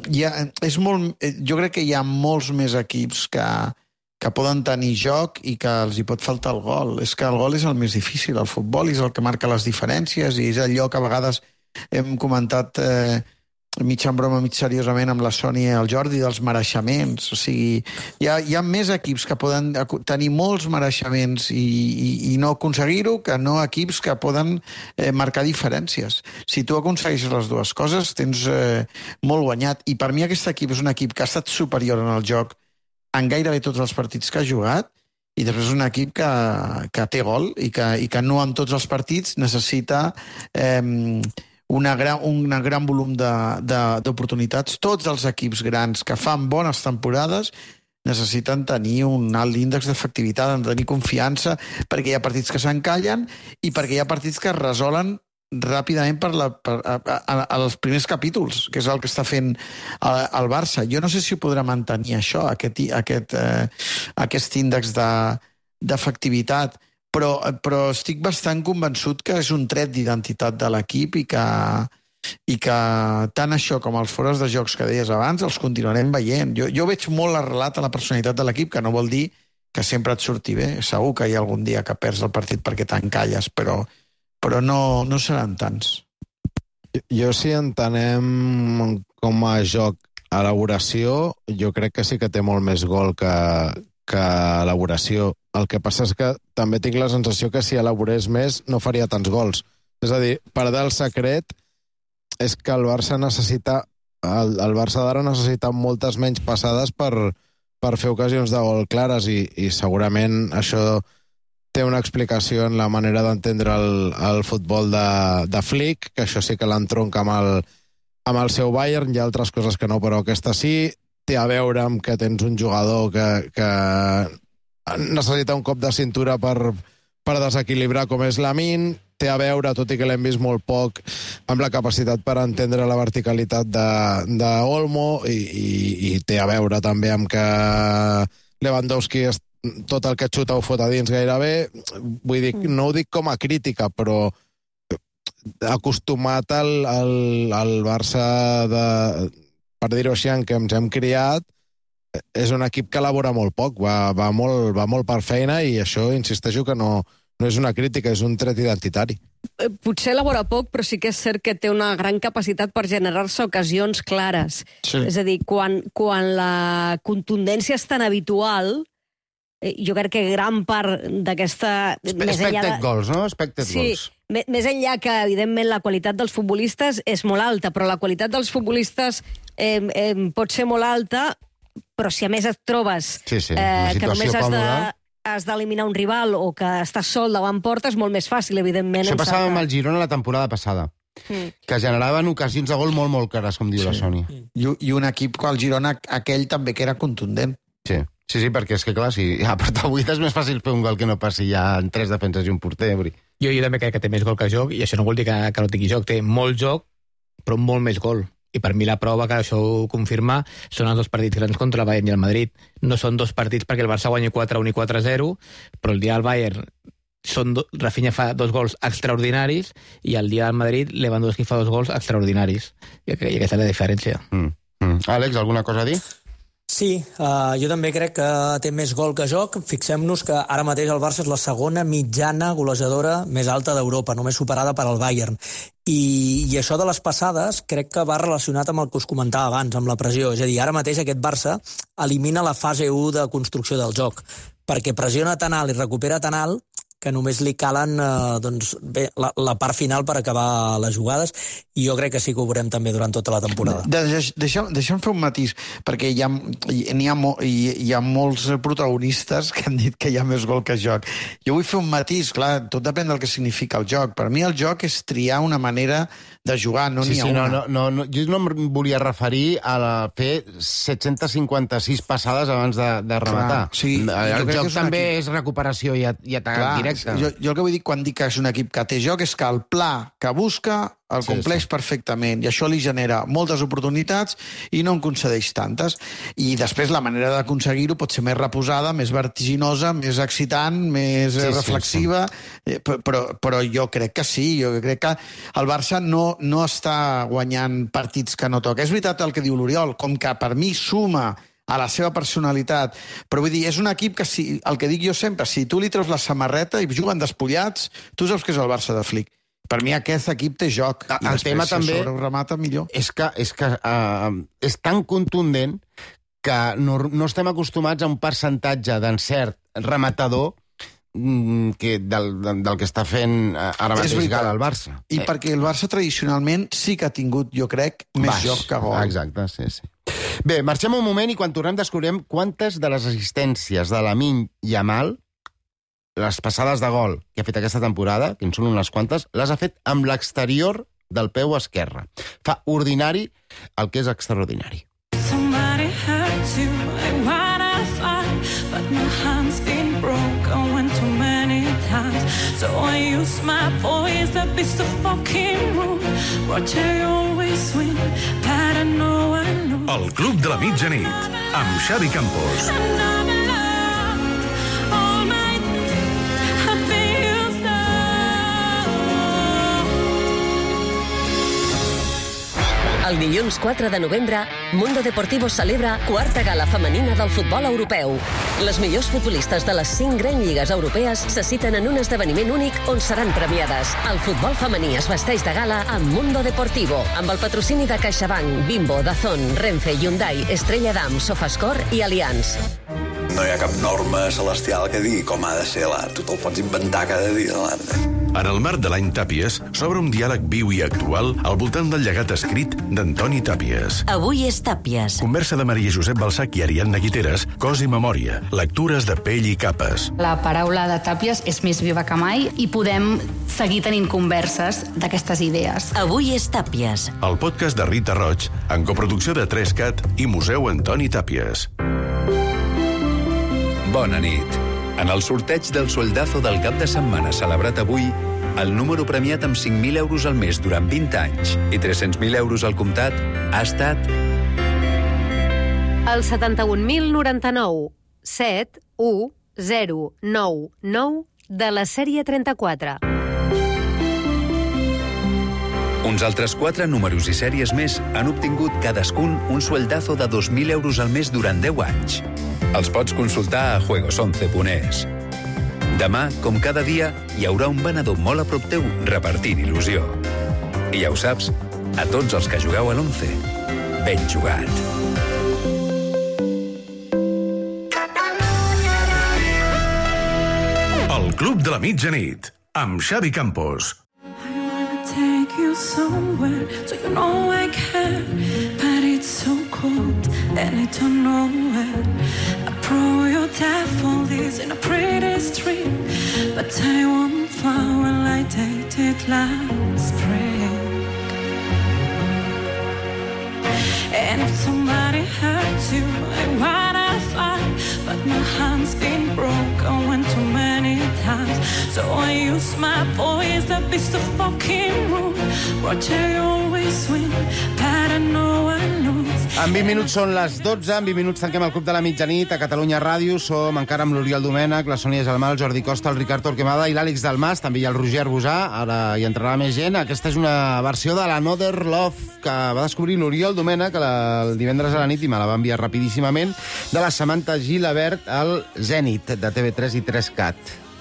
Jo crec que hi ha molts més equips que poden tenir joc i que els hi pot faltar el gol. És que el gol és el més difícil. El futbol és el que marca les diferències i és allò que a vegades hem comentat mig en broma, mig seriosament amb la Sònia i el Jordi, dels mereixements. O sigui, hi ha més equips que poden tenir molts mereixements i no aconseguir-ho que no equips que poden marcar diferències. Si tu aconsegueixes les dues coses, tens molt guanyat. I per mi aquest equip és un equip que ha estat superior en el joc en gairebé tots els partits que ha jugat i després és un equip que té gol i que no en tots els partits necessita un gran volum d'oportunitats. Tots els equips grans que fan bones temporades necessiten tenir un alt índex d'efectivitat, han de tenir confiança, perquè hi ha partits que s'encallen i perquè hi ha partits que es resolen ràpidament als primers capítols, que és el que està fent el Barça. Jo no sé si ho podrà mantenir això, aquest índex d'efectivitat, però estic bastant convençut que és un tret d'identitat de l'equip i que tant això com els fores de jocs que deies abans els continuarem veient. Jo veig molt arrelat a la personalitat de l'equip, que no vol dir que sempre et surti bé. Segur que hi ha algun dia que perds el partit perquè t'encalles, però no seran tants. Jo, si entenem com a joc elaboració, jo crec que sí que té molt més gol que elaboració. El que passa és que també tinc la sensació que si elaborés més no faria tants gols. És a dir, part del secret és que el Barça d'ara necessita moltes menys passades per fer ocasions de gol clares i segurament això té una explicació en la manera d'entendre el futbol de Flick, que això sí que l'entronca amb el seu Bayern, hi ha altres coses que no, però aquesta sí. Té a veure amb que tens un jugador que necessita un cop de cintura per desequilibrar com és Lamine. Té a veure, tot i que l'hem vist molt poc, amb la capacitat per entendre la verticalitat d'Olmo i té a veure també amb que Lewandowski tot el que xuta ho fot a dins gairebé. Vull dir, no ho dic com a crítica, però acostumat al Barça per dir-ho així, en què ens hem criat, és un equip que elabora molt poc, va molt per feina, i això, insisteixo, que no és una crítica, és un tret identitari. Potser elabora poc, però sí que és cert que té una gran capacitat per generar-se ocasions clares. Sí. És a dir, quan la contundència és tan habitual, jo crec que gran part d'aquesta... Expected goals, no? Expected goals. Sí, més enllà que, evidentment, la qualitat dels futbolistes és molt alta, però la qualitat dels futbolistes pot ser molt alta, però si a més et trobes que només has d'eliminar un rival o que estàs sol davant porta, és molt més fàcil, evidentment. Això passava amb el Girona la temporada passada, que generaven ocasions de gol molt, molt cares, com diu la Sònia. I un equip com el Girona, aquell també que era contundent. Sí, perquè és que, clar, si aporta 8 és més fàcil fer un gol que no passi ja en 3 defenses i un porter. Jo també crec que té més gol que joc, i això no vol dir que no tingui joc. Té molt joc, però molt més gol. I per mi la prova que això ho confirma són els 2 partits grans contra el Bayern i el Madrid. No són 2 partits perquè el Barça guanyi 4-1 i 4-0, però el dia del Bayern Rafinha fa 2 gols extraordinaris i el dia del Madrid Lewandowski fa 2 gols extraordinaris. I aquesta és la diferència. Àlex, alguna cosa a dir? Sí, jo també crec que té més gol que joc. Fixem-nos que ara mateix el Barça és la segona mitjana golejadora més alta d'Europa, només superada per al Bayern. I això de les passades crec que va relacionat amb el que us comentava abans, amb la pressió. És a dir, ara mateix aquest Barça elimina la fase 1 de construcció del joc, perquè pressiona tan alt i recupera tan alt que només li calen la part final per acabar les jugades, i jo crec que sí que ho veurem també durant tota la temporada. Deixa'm fer un matís, perquè hi ha molts protagonistes que han dit que hi ha més gol que joc. Jo vull fer un matís, clar, tot depèn del que significa el joc. Per mi el joc és triar una manera de jugar, no n'hi ha una. Jo no em volia referir a fer 756 passades abans de rematar. El joc també és recuperació i atac directe. Jo el que vull dir quan dic que és un equip que té joc és que el pla que busca el compleix perfectament, i això li genera moltes oportunitats i no en concedeix tantes. I després la manera d'aconseguir-ho pot ser més reposada, més vertiginosa, més excitant, més reflexiva, però jo crec que sí, jo crec que el Barça no està guanyant partits que no toca. És veritat el que diu l'Oriol, com que per mi suma a la seva personalitat, però vull dir, és un equip que, el que dic jo sempre, si tu li treus la samarreta i juguen despullats, tu saps que és el Barça de Flick. Per mi aquest equip té joc. El tema també remata millor. És que és tan contundent que no estem acostumats a un percentatge d'encert rematador del que està fent ara mateix gala el Barça. I perquè el Barça tradicionalment sí que ha tingut, jo crec, més joc que gol. Exacte, sí. Bé, marxem un moment i quan tornem descobrirem quantes de les assistències de Lamine Yamal, les passades de gol que ha fet aquesta temporada, que en són unes quantes, les ha fet amb l'exterior del peu esquerre. Fa ordinari el que és extraordinari. Somebody had to, I wanna fight, but my hand's been broken one too many times. So I use my voice, that beats the fucking room. Roger, you always win, but I know I lose. El Club de la Mitjanit, amb Xavi Campos. El dilluns 4 de novembre, Mundo Deportivo celebra quarta gala femenina del futbol europeu. Les millors futbolistes de les 5 grans lligues europees se citen en un esdeveniment únic on seran premiades. El futbol femení es vesteix de gala amb Mundo Deportivo, amb el patrocini de CaixaBank, Bimbo, Dazón, Renfe, Hyundai, Estrella Damm, Sofascore i Allianz. No hi ha cap norma celestial que digui com ha de ser l'art. Tu te'l pots inventar cada dia, l'art. En el marc de l'any Tàpies, s'obre un diàleg viu i actual al voltant del llegat escrit d'Antoni Tàpies. Avui és Tàpies. Conversa de Maria Josep Balsac i Ariadna Guiteres, Cos i Memòria, lectures de pell i capes. La paraula de Tàpies és més viva que mai i podem seguir tenint converses d'aquestes idees. Avui és Tàpies. El podcast de Rita Roig, en coproducció de 3CAT i Museu Antoni Tàpies. Bona nit. En el sorteig del sueldazo del cap de setmana celebrat avui, el número premiat amb 5.000 euros al mes durant 20 anys i 300.000 euros al comptat ha estat... El 71.099 71099 de la sèrie 34. Uns altres 4 números i sèries més han obtingut cadascun un sueldazo de 2.000 euros al mes durant 10 anys. Els pots consultar a juegos11.es. Demà, com cada dia, hi haurà un venedor molt a prop teu repartint il·lusió. I ja ho saps, a tots els que jugueu a l'11, ben jugat. El Club de la Mitjanit, amb Xavi Campos. Take you somewhere so you know I care, but it's so cold and I don't know where. I pro your daffodils in a pretty street, but I won't fall when I dated last spring. And if somebody hurts you, I wanna fight, but my hand's been broken one too many times. So I use my voice to be so fucking rude. Roger, you always win, but I know I lose. En 20 minuts són les 12, en 20 minuts tanquem el Club de la Mitjanit a Catalunya Ràdio. Som encara amb l'Oriol Domènech, la Sònia Gelmà, el Jordi Costa, el Ricard Torquemada i l'Àlex Dalmas. També hi ha el Roger Arbusà, ara hi entrarà més gent. Aquesta és una versió de l'Another Love que va descobrir l'Oriol Domènech el divendres a la nit i me la va enviar rapidíssimament, de la Samantha Gilabert al Zenit de TV3 i 3CAT.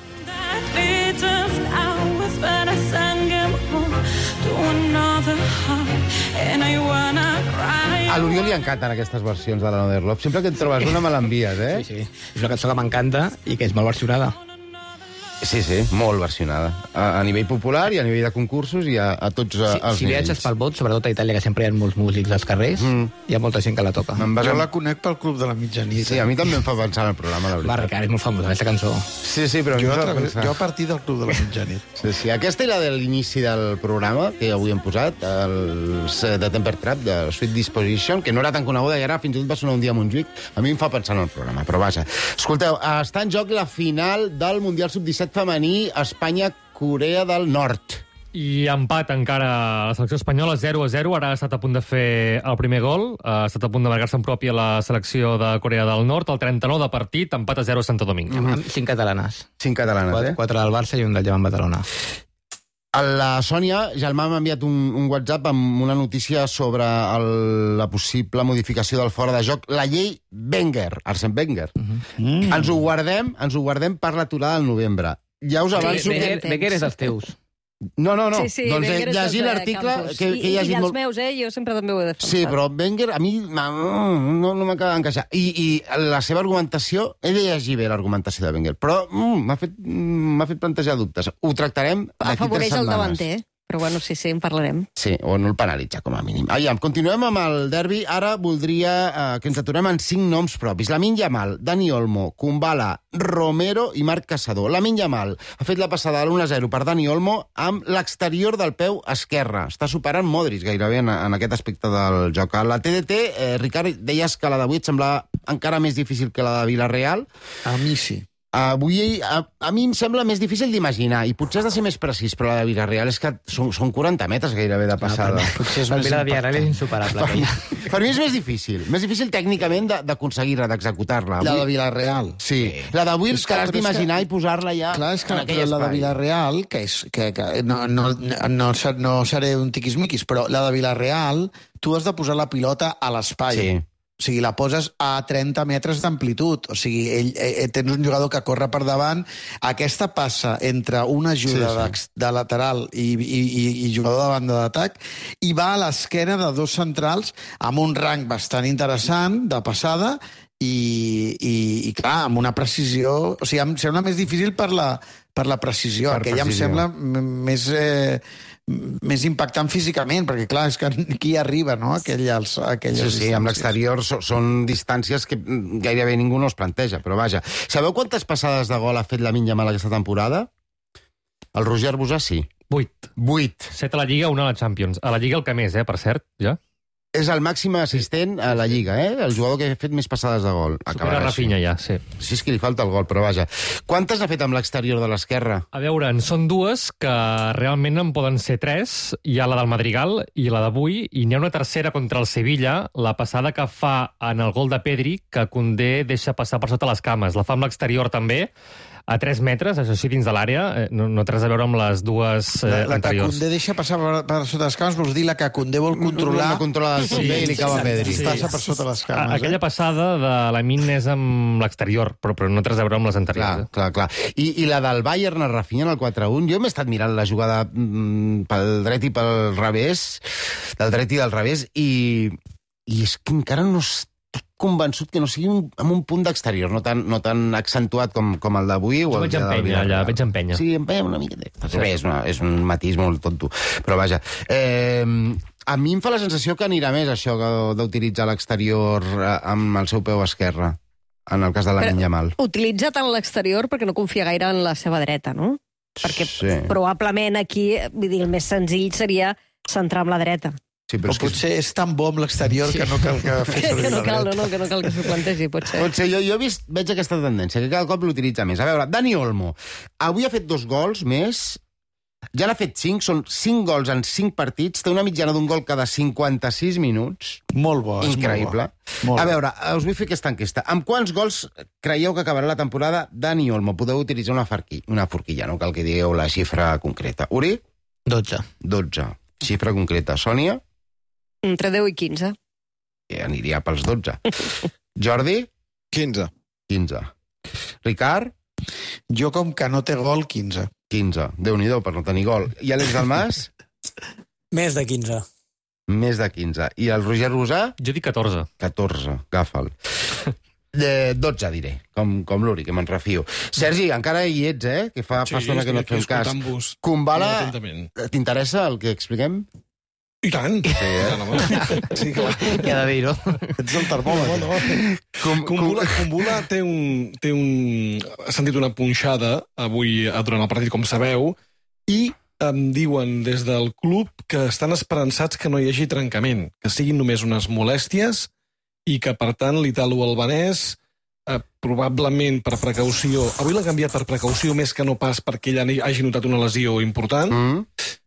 A l'Oriol li encanten aquestes versions de l'Another Love. Sempre que en trobes una me l'envies, eh? Sí, sí. És una cançó que m'encanta i que és molt versionada. Sí, sí, molt versionada. A nivell popular i a nivell de concursos i a tots els nivells. Si viatges pel bot, sobretot a Itàlia, que sempre hi ha molts músics als carrers, hi ha molta gent que la toca. Jo la conec pel Club de la Mitjanit. Sí, a mi també em fa pensar en el programa, la veritat. Va, Ricard, és molt famosa, aquesta cançó. Sí, sí, però jo a partir del Club de la Mitjanit. Sí, sí. Aquesta i la de l'inici del programa, que avui hem posat, els de Temper Trap, de Sweet Disposition, que no era tan coneguda i ara fins i tot va sonar un dia a Montjuïc, a mi em fa pensar en el programa, però vaja. Escolteu, està en joc la final del Mundial Sub-17 femení, Espanya-Corea del Nord. I empat encara a la selecció espanyola, 0-0. Ara ha estat a punt de fer el primer gol. Ha estat a punt de marcar-se en propi a la selecció de Corea del Nord. El 39 de partit, empat a 0 a Santo Domingo. 5 catalanes. 5 catalanes, 4 del Barça i un del Llevant Badalona. La Sònia Gelmà m'ha enviat un WhatsApp amb una notícia sobre la possible modificació del fora de joc, la llei Wenger, Arsène Wenger. Ens ho guardem per l'aturada del novembre. Ja us avanço que... Wenger és dels teus. No. Sí, doncs Wenger és llegir dels l'article... I dels meus, jo sempre també ho he defensat. Sí, però Wenger a mi no m'acaba d'encaixar. I la seva argumentació... He de llegir bé l'argumentació de Wenger, però m'ha fet plantejar dubtes. Ho tractarem d'aquí 3 setmanes. Afavoreix el davanter. Però bueno, sí, en parlarem. Sí, o no el penalitza, com a mínim. Aviam, continuem amb el derbi. Ara voldria que ens aturem en 5 noms propis. Lamine Yamal, Dani Olmo, Kumbala, Romero i Marc Caçador. Lamine Yamal ha fet la passada de l'1-0 per Dani Olmo amb l'exterior del peu esquerre. Està superant Modric gairebé en aquest aspecte del joc. A la TDT, Ricard, deies que la d'avui et semblava encara més difícil que la de Villarreal. A mi sí. Avui a mi em sembla més difícil d'imaginar, i potser has de ser més precís, però la de Villarreal és que són 40 metres gairebé de passada. Potser és més Villarreal és insuperable. Per mi és més difícil tècnicament d'aconseguir-la, d'executar-la. La de Villarreal. Sí. La d'avui te l'has d'imaginar i posar-la ja en aquell espai. La de Villarreal, que no seré un tiquismiquis, però la de Villarreal, tu has de posar la pilota a l'espai. Sí. O sigui, la poses a 30 metres d'amplitud. O sigui, tens un jugador que corre per davant. Aquesta passa entre una ajuda de lateral i jugador de banda d'atac i va a l'esquena de 2 centrals amb un rang bastant interessant de passada i clar, amb una precisió... O sigui, em sembla més difícil per per la precisió. Aquella em sembla més impactant físicament, perquè clar, és que qui arriba, no? Aquelles Sí, amb l'exterior són distàncies que gairebé ningú no es planteja, però vaja. Sabeu quantes passades de gol ha fet Lamine Yamal aquesta temporada? El Roger Busà sí. 8. 7 a la Lliga, 1 a la Champions. A la Lliga el que més, per cert, ja. És el màxim assistent a la Lliga, el jugador que ha fet més passades de gol. Supera Rafinha ja, sí. Sí, és que li falta el gol, però vaja. Quantes ha fet amb l'exterior de l'esquerra? A veure, en són 2 que realment en poden ser 3. Hi ha la del Madrigal i la d'avui, i n'hi ha una tercera contra el Sevilla, la passada que fa en el gol de Pedri, que Koundé deixa passar per sota les cames. La fa amb l'exterior també, a 3 metres, això sí, dins de l'àrea, no té res a veure amb les dues la que anteriors. Koundé deixa passar per sota les cames, vols dir la que Koundé vol controlar... No controla el Koundé i li cau a Pedri. Passa per sota les cames. Aquella passada de Lamine és amb l'exterior, però no té res a veure amb les anteriors. Clar. I la del Bayern a Rafinha en el 4-1, jo m'he estat mirant la jugada pel dret i pel revés, del dret i del revés, i és que encara no estic convençut que no sigui amb un punt d'exterior, no tan accentuat com el d'avui. Veig empènyer. Sí, empènyer una mica. És un matís molt tonto. Però vaja, a mi em fa la sensació que anirà més això d'utilitzar l'exterior amb el seu peu esquerre, en el cas de Lamine Yamal. Utilitza tant l'exterior perquè no confia gaire en la seva dreta, no? Perquè probablement aquí, vull dir, el més senzill seria centrar amb la dreta. Sí, però potser és tan bo amb l'exterior que no cal que fes servir la dreta. Que no cal que s'ho plantegi, potser. Potser jo veig aquesta tendència, que cada cop l'utilitza més. A veure, Dani Olmo, avui ha fet 2 gols més, ja n'ha fet 5, són 5 gols en 5 partits, té una mitjana d'un gol cada 56 minuts. Molt bo. Increïble. A veure, us vull fer aquesta enquesta. Amb quants gols creieu que acabarà la temporada Dani Olmo? Podeu utilitzar una forquilla, no cal que digueu la xifra concreta. Uri? 12. Xifra concreta. Sònia? Entre 10 i 15. Aniria pels 12. Jordi? 15. Ricard? Jo, com que no té gol, 15. 15. Déu-n'hi-do, per no tenir gol. I Àlex Dalmas? Més de 15. Més de 15. I el Roger Busà? Jo dic 14. 14, agafa'l. 12, diré, com l'Uri, que me'n refio. Sergi, encara hi ets, que fa estona que no et fem cas. Kumbala, t'interessa el que expliquem? I tant! Sí, clar. Què ha de dir, no? Ets el termòmetre. Kumbula té un... Ha sentit una punxada avui durant el partit, com sabeu, i em diuen des del club que estan esperançats que no hi hagi trencament, que siguin només unes molèsties i que, per tant, l'italo-albanès probablement per precaució... Avui l'ha canviat per precaució més que no pas perquè ell hagi notat una lesió important,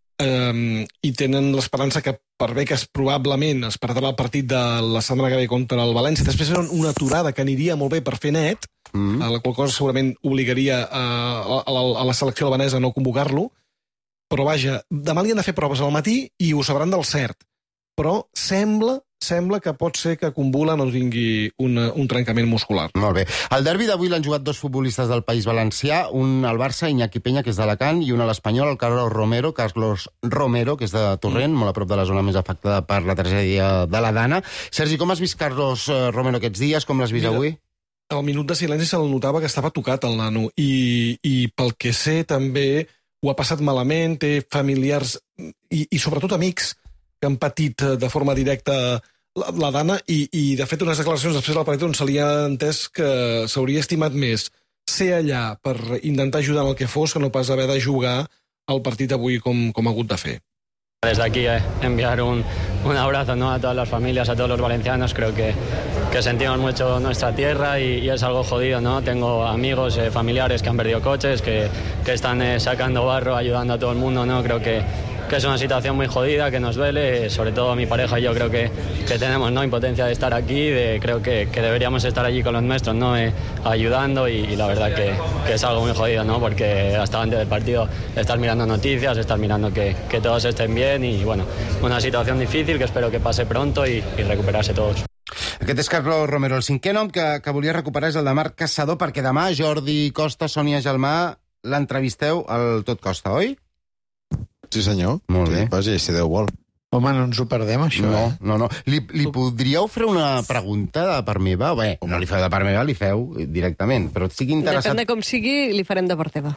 i tenen l'esperança que per bé que probablement es perdrà el partit de la setmana que ve contra el València, després era una aturada que aniria molt bé per fer net, la qual cosa segurament obligaria a la selecció albanesa a no convocar-lo, però vaja, demà li han de fer proves al matí i ho sabran del cert, però sembla que pot ser que Kumbula no tingui un trencament muscular. Molt bé. El derbi d'avui l'han jugat 2 futbolistes del País Valencià, un al Barça, Iñaki Peña, que és d'Alacant, i un a l'Espanyol, el Carlos Romero, que és de Torrent, molt a prop de la zona més afectada per la tragèdia de la Dana. Sergi, com has vist Carlos Romero aquests dies? Com l'has vist avui? Al minut de silenci se'l notava que estava tocat, el nano, i pel que sé també ho ha passat malament, té familiars i sobretot amics que han patit de forma directa la Dana i de fet unes declaracions després del partit on se li ha entès que s'hauria estimat més ser allà per intentar ajudar en el que fos que no pas haver de jugar el partit avui com ha hagut de fer. Desde aquí enviar un abrazo, ¿no?, a todas las familias, a todos los valencianos. Creo que sentimos mucho nuestra tierra y es algo jodido, ¿no? Tengo amigos, familiares que han perdido coches, que están sacando barro, ayudando a todo el mundo, ¿no? Creo que es una situación muy jodida, que nos duele, sobre todo a mi pareja y yo creo que tenemos, ¿no?, impotencia de estar aquí, creo que deberíamos estar allí con los nuestros, ¿no?, ayudando y la verdad que es algo muy jodido, ¿no?, porque hasta antes del partido estás mirando noticias, estás mirando que todos estén bien y bueno, una situación difícil que espero que pase pronto y recuperarse todos. Aquest és Carlos Romero. El cinquè nom que volia recuperar és el de Marc Caçador, perquè demà Jordi Costa, Sònia Gelmà l'entrevisteu al Tot Costa, oi? Sí, senyor. Molt bé. Vaja, si Déu vol. Home, no ens ho perdem, això. No. Li podríeu fer una pregunta de part meva? Bé, no li feu de part meva, li feu directament, però sigui interessat... Depèn de com sigui, li farem de part teva.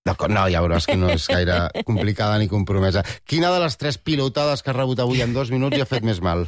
D'acord, no, ja veuràs que no és gaire complicada ni compromesa. Quina de les 3 pilotades que has rebut avui en 2 minuts ja ha fet més mal?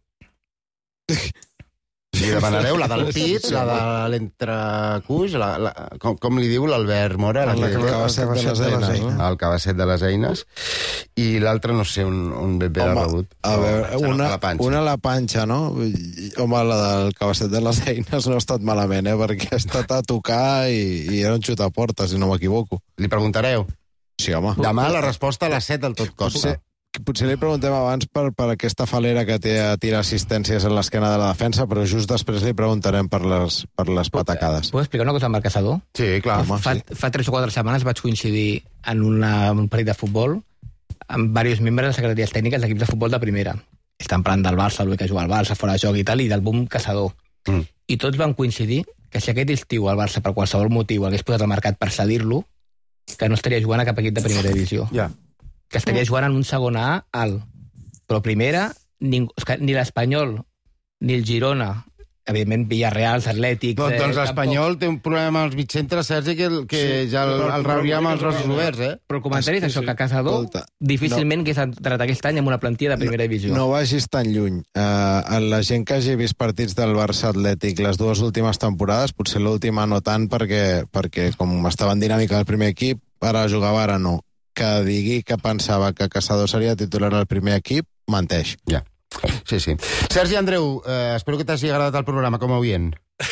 Li demanareu la del pit, la de l'entrecuix, com li diu l'Albert Mora? El cabasset de les eines. El cabasset de les eines. I l'altre, no sé, un bebè ha rebut. A veure, una a la panxa, no? Home, la del cabasset de les eines no ha estat malament, perquè ha estat a tocar i era un xutaporta, si no m'equivoco. Li preguntareu? Sí, home. Demà la resposta a les 7 del tot costa. Potser li preguntem abans per aquesta falera que té a tirar assistències en l'esquena de la defensa, però just després li preguntarem per les patacades. Puc explicar una cosa amb el caçador? Sí, clar. Fa 3 o 4 setmanes vaig coincidir en un partit de futbol amb diversos membres de secretaries tècniques d'equips de futbol de primera. Estan parlant del Barça, el que juga al Barça, fora de joc i tal, i del boom caçador. I tots van coincidir que si aquest estiu el Barça per qualsevol motiu hagués posat al mercat per cedir-lo, que no estaria jugant a cap equip de primera divisió. Ja. Que estaria jugant en un segon A alt. Però primera, ni l'Espanyol, ni el Girona, evidentment Villarreal, Atlètic... Doncs l'Espanyol té un problema amb els mitcentres, Sergi, que ja el rebríem amb els braços oberts, eh? Però el comentari és això, que Caçador difícilment hagués entrat aquest any amb una plantilla de primera divisió. No vagis tan lluny. La gent que hagi vist partits del Barça Atlètic les 2 últimes temporades, potser l'última no tant, perquè com estava en dinàmica del primer equip, ara jugava, ara no. Que digui que pensava que Caçador seria titular al primer equip, menteix. Ja. Sí. Sergi Andreu, espero que t'hagi agradat el programa com a oient.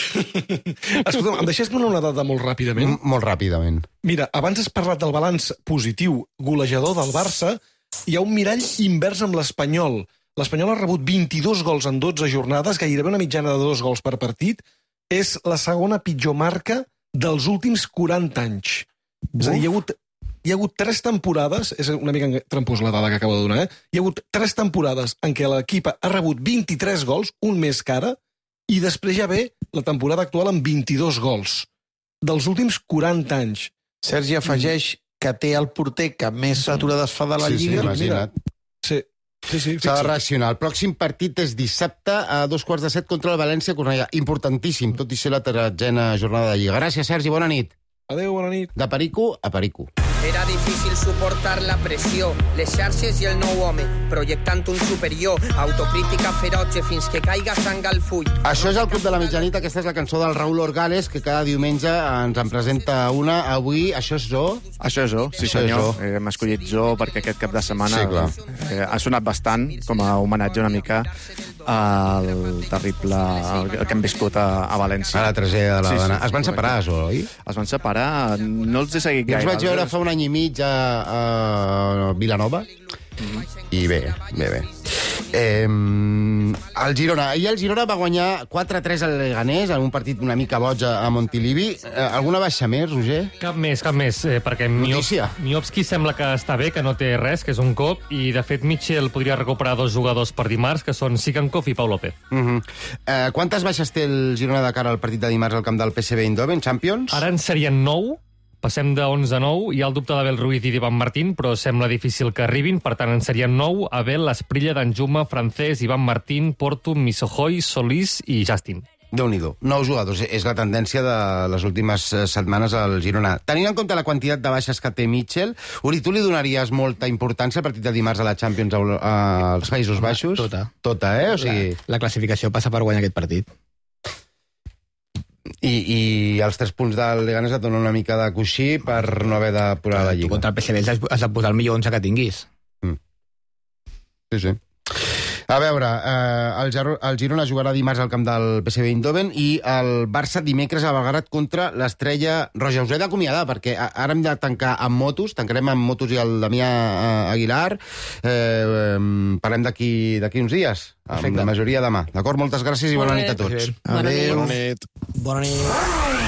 Escolta, em deixes donar una dada molt ràpidament? Molt ràpidament. Mira, abans has parlat del balanç positiu golejador del Barça. Hi ha un mirall invers amb l'Espanyol. L'Espanyol ha rebut 22 gols en 12 jornades, gairebé una mitjana de 2 gols per partit. És la segona pitjor marca dels últims 40 anys. És a dir, hi ha hagut 3 temporades, és una mica trampós la dada que acabo de donar, hi ha hagut 3 temporades en què l'equip ha rebut 23 gols, un més que ara, i després ja ve la temporada actual amb 22 gols. Dels últims 40 anys. Sergi afegeix que té el porter que més aturades fa de la Lliga. Sí, imagina't. Sí. S'ha de reaccionar. El pròxim partit és dissabte a 2:15 contra el València-Cornellà. Importantíssim, tot i ser la 13a jornada de Lliga. Gràcies, Sergi, bona nit. Adéu, bona nit. De perico a perico. Era difícil suportar la pressió, les xarxes i el nou home, projectant un superior, autocrítica feroce fins que caiga sang al full. Això és el Club de la Mitjanit, aquesta és la cançó del Raúl Orgales, que cada diumenge ens en presenta una. Avui, això és Zo? Això és Zo, sí senyor. Hem escollit Zo perquè aquest cap de setmana ha sonat bastant, com a homenatge una mica al terrible el que hem viscut a València. A la tragèdia de l'Havana. Es van separar, Zo, oi? Es van separar, no els he seguit gaire. Jo els vaig veure fa un any i mig a Vilanova i bé. El Girona. Ahir el Girona va guanyar 4-3 al Leganés en un partit una mica boig a Montilivi. Alguna baixa més, Roger? Cap més, perquè Miovski sembla que està bé, que no té res, que és un cop, i de fet Mitchell podria recuperar 2 jugadors per dimarts, que són Sikankov i Pau López. Quantes baixes té el Girona de cara al partit de dimarts al camp del PSV Eindhoven, Champions? Ara en serien 9, passem de 11 a 9, hi ha el dubte d'Abel Ruiz i d'Ivan Martín, però sembla difícil que arribin, per tant en serien 9, Abel, l'Esprilla, Danjuma, Francés, Ivan Martín, Porto, Misohoy, Solís i Justin. Déu-n'hi-do. 9 jugadors. És la tendència de les últimes setmanes al Girona. Tenint en compte la quantitat de baixes que té Mitchell, Uri, tu li donaries molta importància al partit de dimarts a la Champions als Països Baixos? Tota, O sigui... La classificació passa per guanyar aquest partit. I els 3 punts del Leganés et donen una mica de coixí per no haver de posar la Lliga. Tu contra el PSV has de posar el millor 11 que tinguis. Sí. A veure, el Girona jugarà dimarts al camp del PSV Eindhoven i el Barça dimecres a Belgrad contra l'Estrella Roja. Us he d'acomiadar perquè ara hem de tancar amb motos, tancarem amb motos i el Damià Aguilar. Parlem d'aquí uns dies, amb la majoria demà. D'acord? Moltes gràcies i bona nit a tots. Adéu. Bona nit.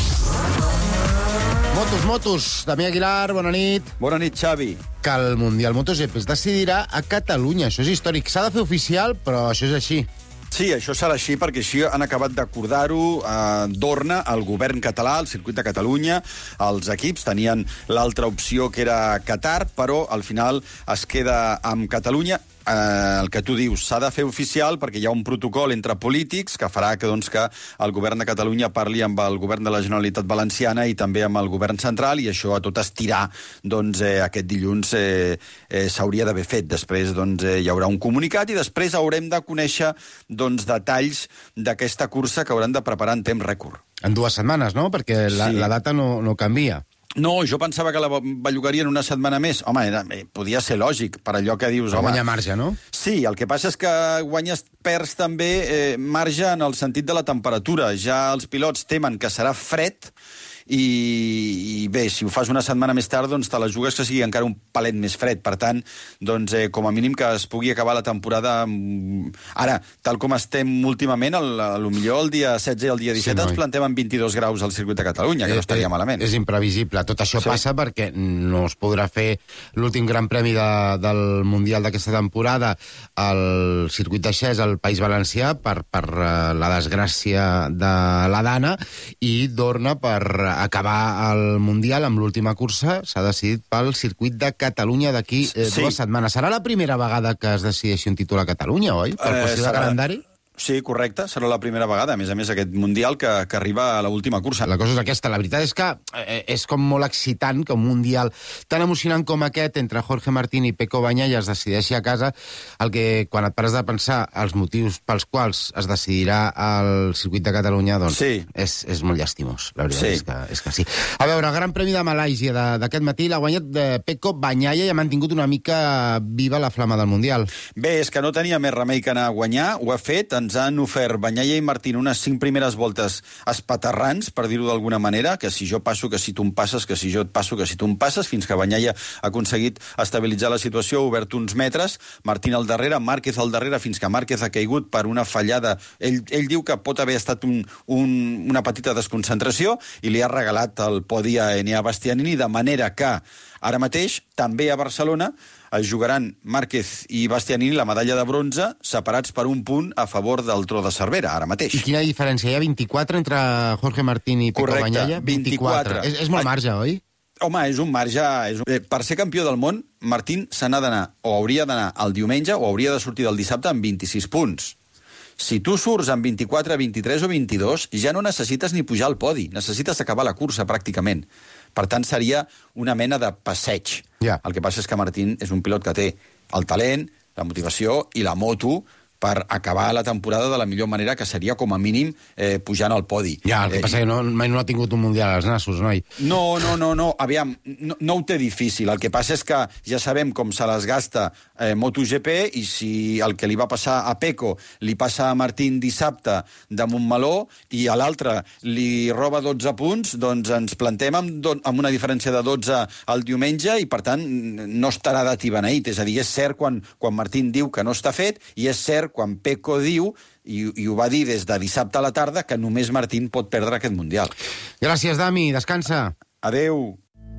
Motos. Damià Aguilar, bona nit. Bona nit, Xavi. Que el Mundial MotoGP es decidirà a Catalunya. Això és històric. S'ha de fer oficial, però això és així. Sí, això serà així perquè així han acabat d'acordar-ho Dorna, el govern català, el circuit de Catalunya. Els equips tenien l'altra opció que era Qatar, però al final es queda amb Catalunya. el que tu dius s'ha de fer oficial perquè hi ha un protocol entre polítics que farà que el govern de Catalunya parli amb el govern de la Generalitat Valenciana i també amb el govern central, i això a tot estirar aquest dilluns s'hauria d'haver fet. Després hi haurà un comunicat i després haurem de conèixer detalls d'aquesta cursa que hauran de preparar en temps rècord. En 2 setmanes, no? Perquè la data no canvia. No, jo pensava que la bellugarien una setmana més. Home, podia ser lògic, per allò que dius... Però guanya marge, no? Sí, el que passa és que perds també marge en el sentit de la temperatura. Ja els pilots temen que serà fred i bé, si ho fas una setmana més tard, te la jugues que sigui encara un palet més fred. Per tant, com a mínim que es pugui acabar la temporada... Ara, tal com estem últimament, potser el dia 16 i el dia 17 ens plantem amb 22 graus al circuit de Catalunya, que no estaria malament. És imprevisible. Tot això passa perquè no es podrà fer l'últim gran premi del Mundial d'aquesta temporada al circuit de Xès al País Valencià per la desgràcia de la Dana, i Dorna per acabar el Mundial amb l'última cursa s'ha decidit pel circuit de Catalunya d'aquí 2 setmanes. Serà la primera vegada que es decideixi un títol a Catalunya, oi? Per qüestió de calendari? Sí, correcte, serà la primera vegada, a més aquest Mundial que arriba a l'última cursa. La cosa és aquesta, la veritat és que és com molt excitant que un Mundial tan emocionant com aquest entre Jorge Martín i Pecco Bagnaia es decideixi a casa, el que quan et pares de pensar els motius pels quals es decidirà al circuit de Catalunya, és molt llastimós, la veritat és que sí. A veure, el Gran Premi de Malàisia d'aquest matí l'ha guanyat Pecco Bagnaia i ha mantingut una mica viva la flama del Mundial. Bé, és que no tenia més remei que anar a guanyar, ho ha fet, ens han ofert Bagnaia i Martín unes 5 primeres voltes espaterrants, per dir-ho d'alguna manera, que si jo passo, que si tu em passes, que si jo et passo, que si tu em passes, fins que Bagnaia ha aconseguit estabilitzar la situació, ha obert uns metres, Martín al darrere, Márquez al darrere, fins que Márquez ha caigut per una fallada. Ell diu que pot haver estat una petita desconcentració i li ha regalat el podi a Enea Bastianini, de manera que ara mateix, també a Barcelona, es jugaran Márquez i Bastianini la medalla de bronze, separats per un punt a favor del Tro de Cervera, ara mateix. I quina diferència? Hi ha 24 entre Jorge Martín i Pecco Bagnaia? 24. És molt marge, oi? Home, és un marge... Per ser campió del món, Martín se n'ha d'anar, o hauria d'anar el diumenge, o hauria de sortir del dissabte amb 26 punts. Si tu surts amb 24, 23 o 22, ja no necessites ni pujar al podi, necessites acabar la cursa, pràcticament. Per tant, seria una mena de passeig. El que passa és que Martín és un pilot que té el talent, la motivació i la moto per acabar la temporada de la millor manera, que seria, com a mínim, pujant al podi. El que passa és que mai no ha tingut un Mundial als nassos, noi. No. Aviam, no ho té difícil. El que passa és que ja sabem com se les gasta MotoGP, i si el que li va passar a Pecco li passa a Martín dissabte de Montmeló i a l'altre li roba 12 punts, doncs ens plantem amb una diferència de 12 al diumenge i, per tant, no estarà dati beneït. És a dir, és cert quan Martín diu que no està fet, i és cert quan Pecco diu, i ho va dir des de dissabte a la tarda, que només Martín pot perdre aquest Mundial. Gràcies, Dami. Descansa. Adeu.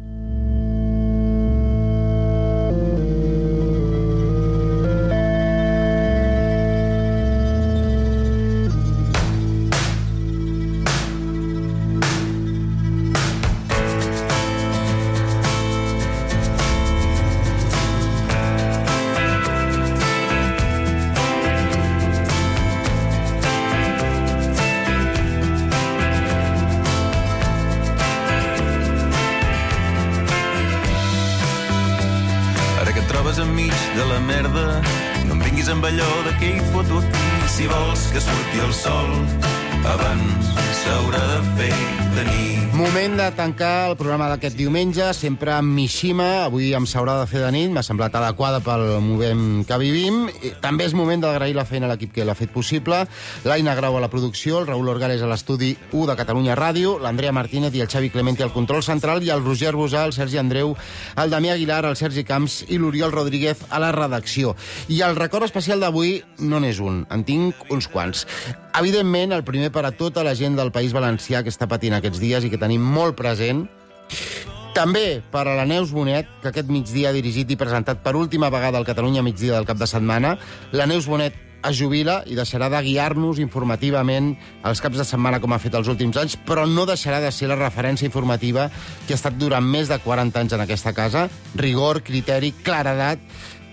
Enmig de la merda, no em vinguis amb allò de què hi foto aquí. Si vols que surti el sol, abans s'haurà de fer de nit. Moment de tancar el programa d'aquest diumenge, sempre amb Mishima. Avui em s'haurà de fer de nit, m'ha semblat adequada pel moment que vivim. També és moment d'agrair la feina a l'equip que l'ha fet possible. L'Aina Grau a la producció, el Raül Orgales a l'estudi 1 de Catalunya Ràdio, l'Andrea Martínez i el Xavi Clemente al control central, i el Roger Bosà, el Sergi Andreu, el Damià Aguilar, el Sergi Camps i l'Oriol Rodríguez a la redacció. I el record especial d'avui no n'és un, en tinc uns quants. Evidentment, el primer per a tota la gent del País Valencià que està patint aquests dies i que tenim molt present. També per a la Neus Bonet, que aquest migdia ha dirigit i presentat per última vegada el Catalunya Migdia del cap de setmana. La Neus Bonet es jubila i deixarà de guiar-nos informativament els caps de setmana com ha fet els últims anys, però no deixarà de ser la referència informativa que ha estat durant més de 40 anys en aquesta casa. Rigor, criteri, claredat.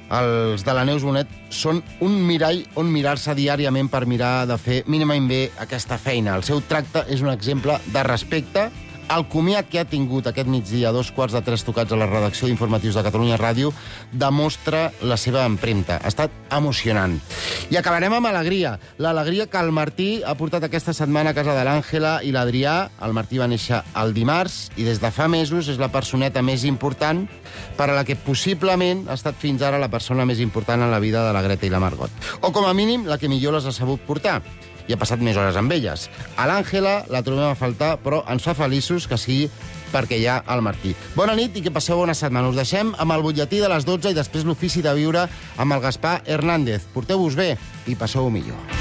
Els de la Neus Bonet són un mirall on mirar-se diàriament per mirar de fer mínimament bé aquesta feina. El seu tracte és un exemple de respecte. El comiat que ha tingut aquest migdia a 2:45 tocats a la redacció d'informatius de Catalunya Ràdio demostra la seva empremta. Ha estat emocionant. I acabarem amb alegria. L'alegria que el Martí ha portat aquesta setmana a casa de l'Àngela i l'Adrià. El Martí va néixer el dimarts i des de fa mesos és la personeta més important per a la que possiblement ha estat fins ara la persona més important en la vida de la Greta i la Margot. O com a mínim la que millor les ha sabut portar. I ha passat més hores amb elles. A l'Àngela la trobem a faltar, però ens fa feliços que sigui perquè hi ha el Martí. Bona nit i que passeu bona setmana. Us deixem amb el butlletí de les 12 i després l'ofici de viure amb el Gaspar Hernández. Porteu-vos bé i passeu-ho millor.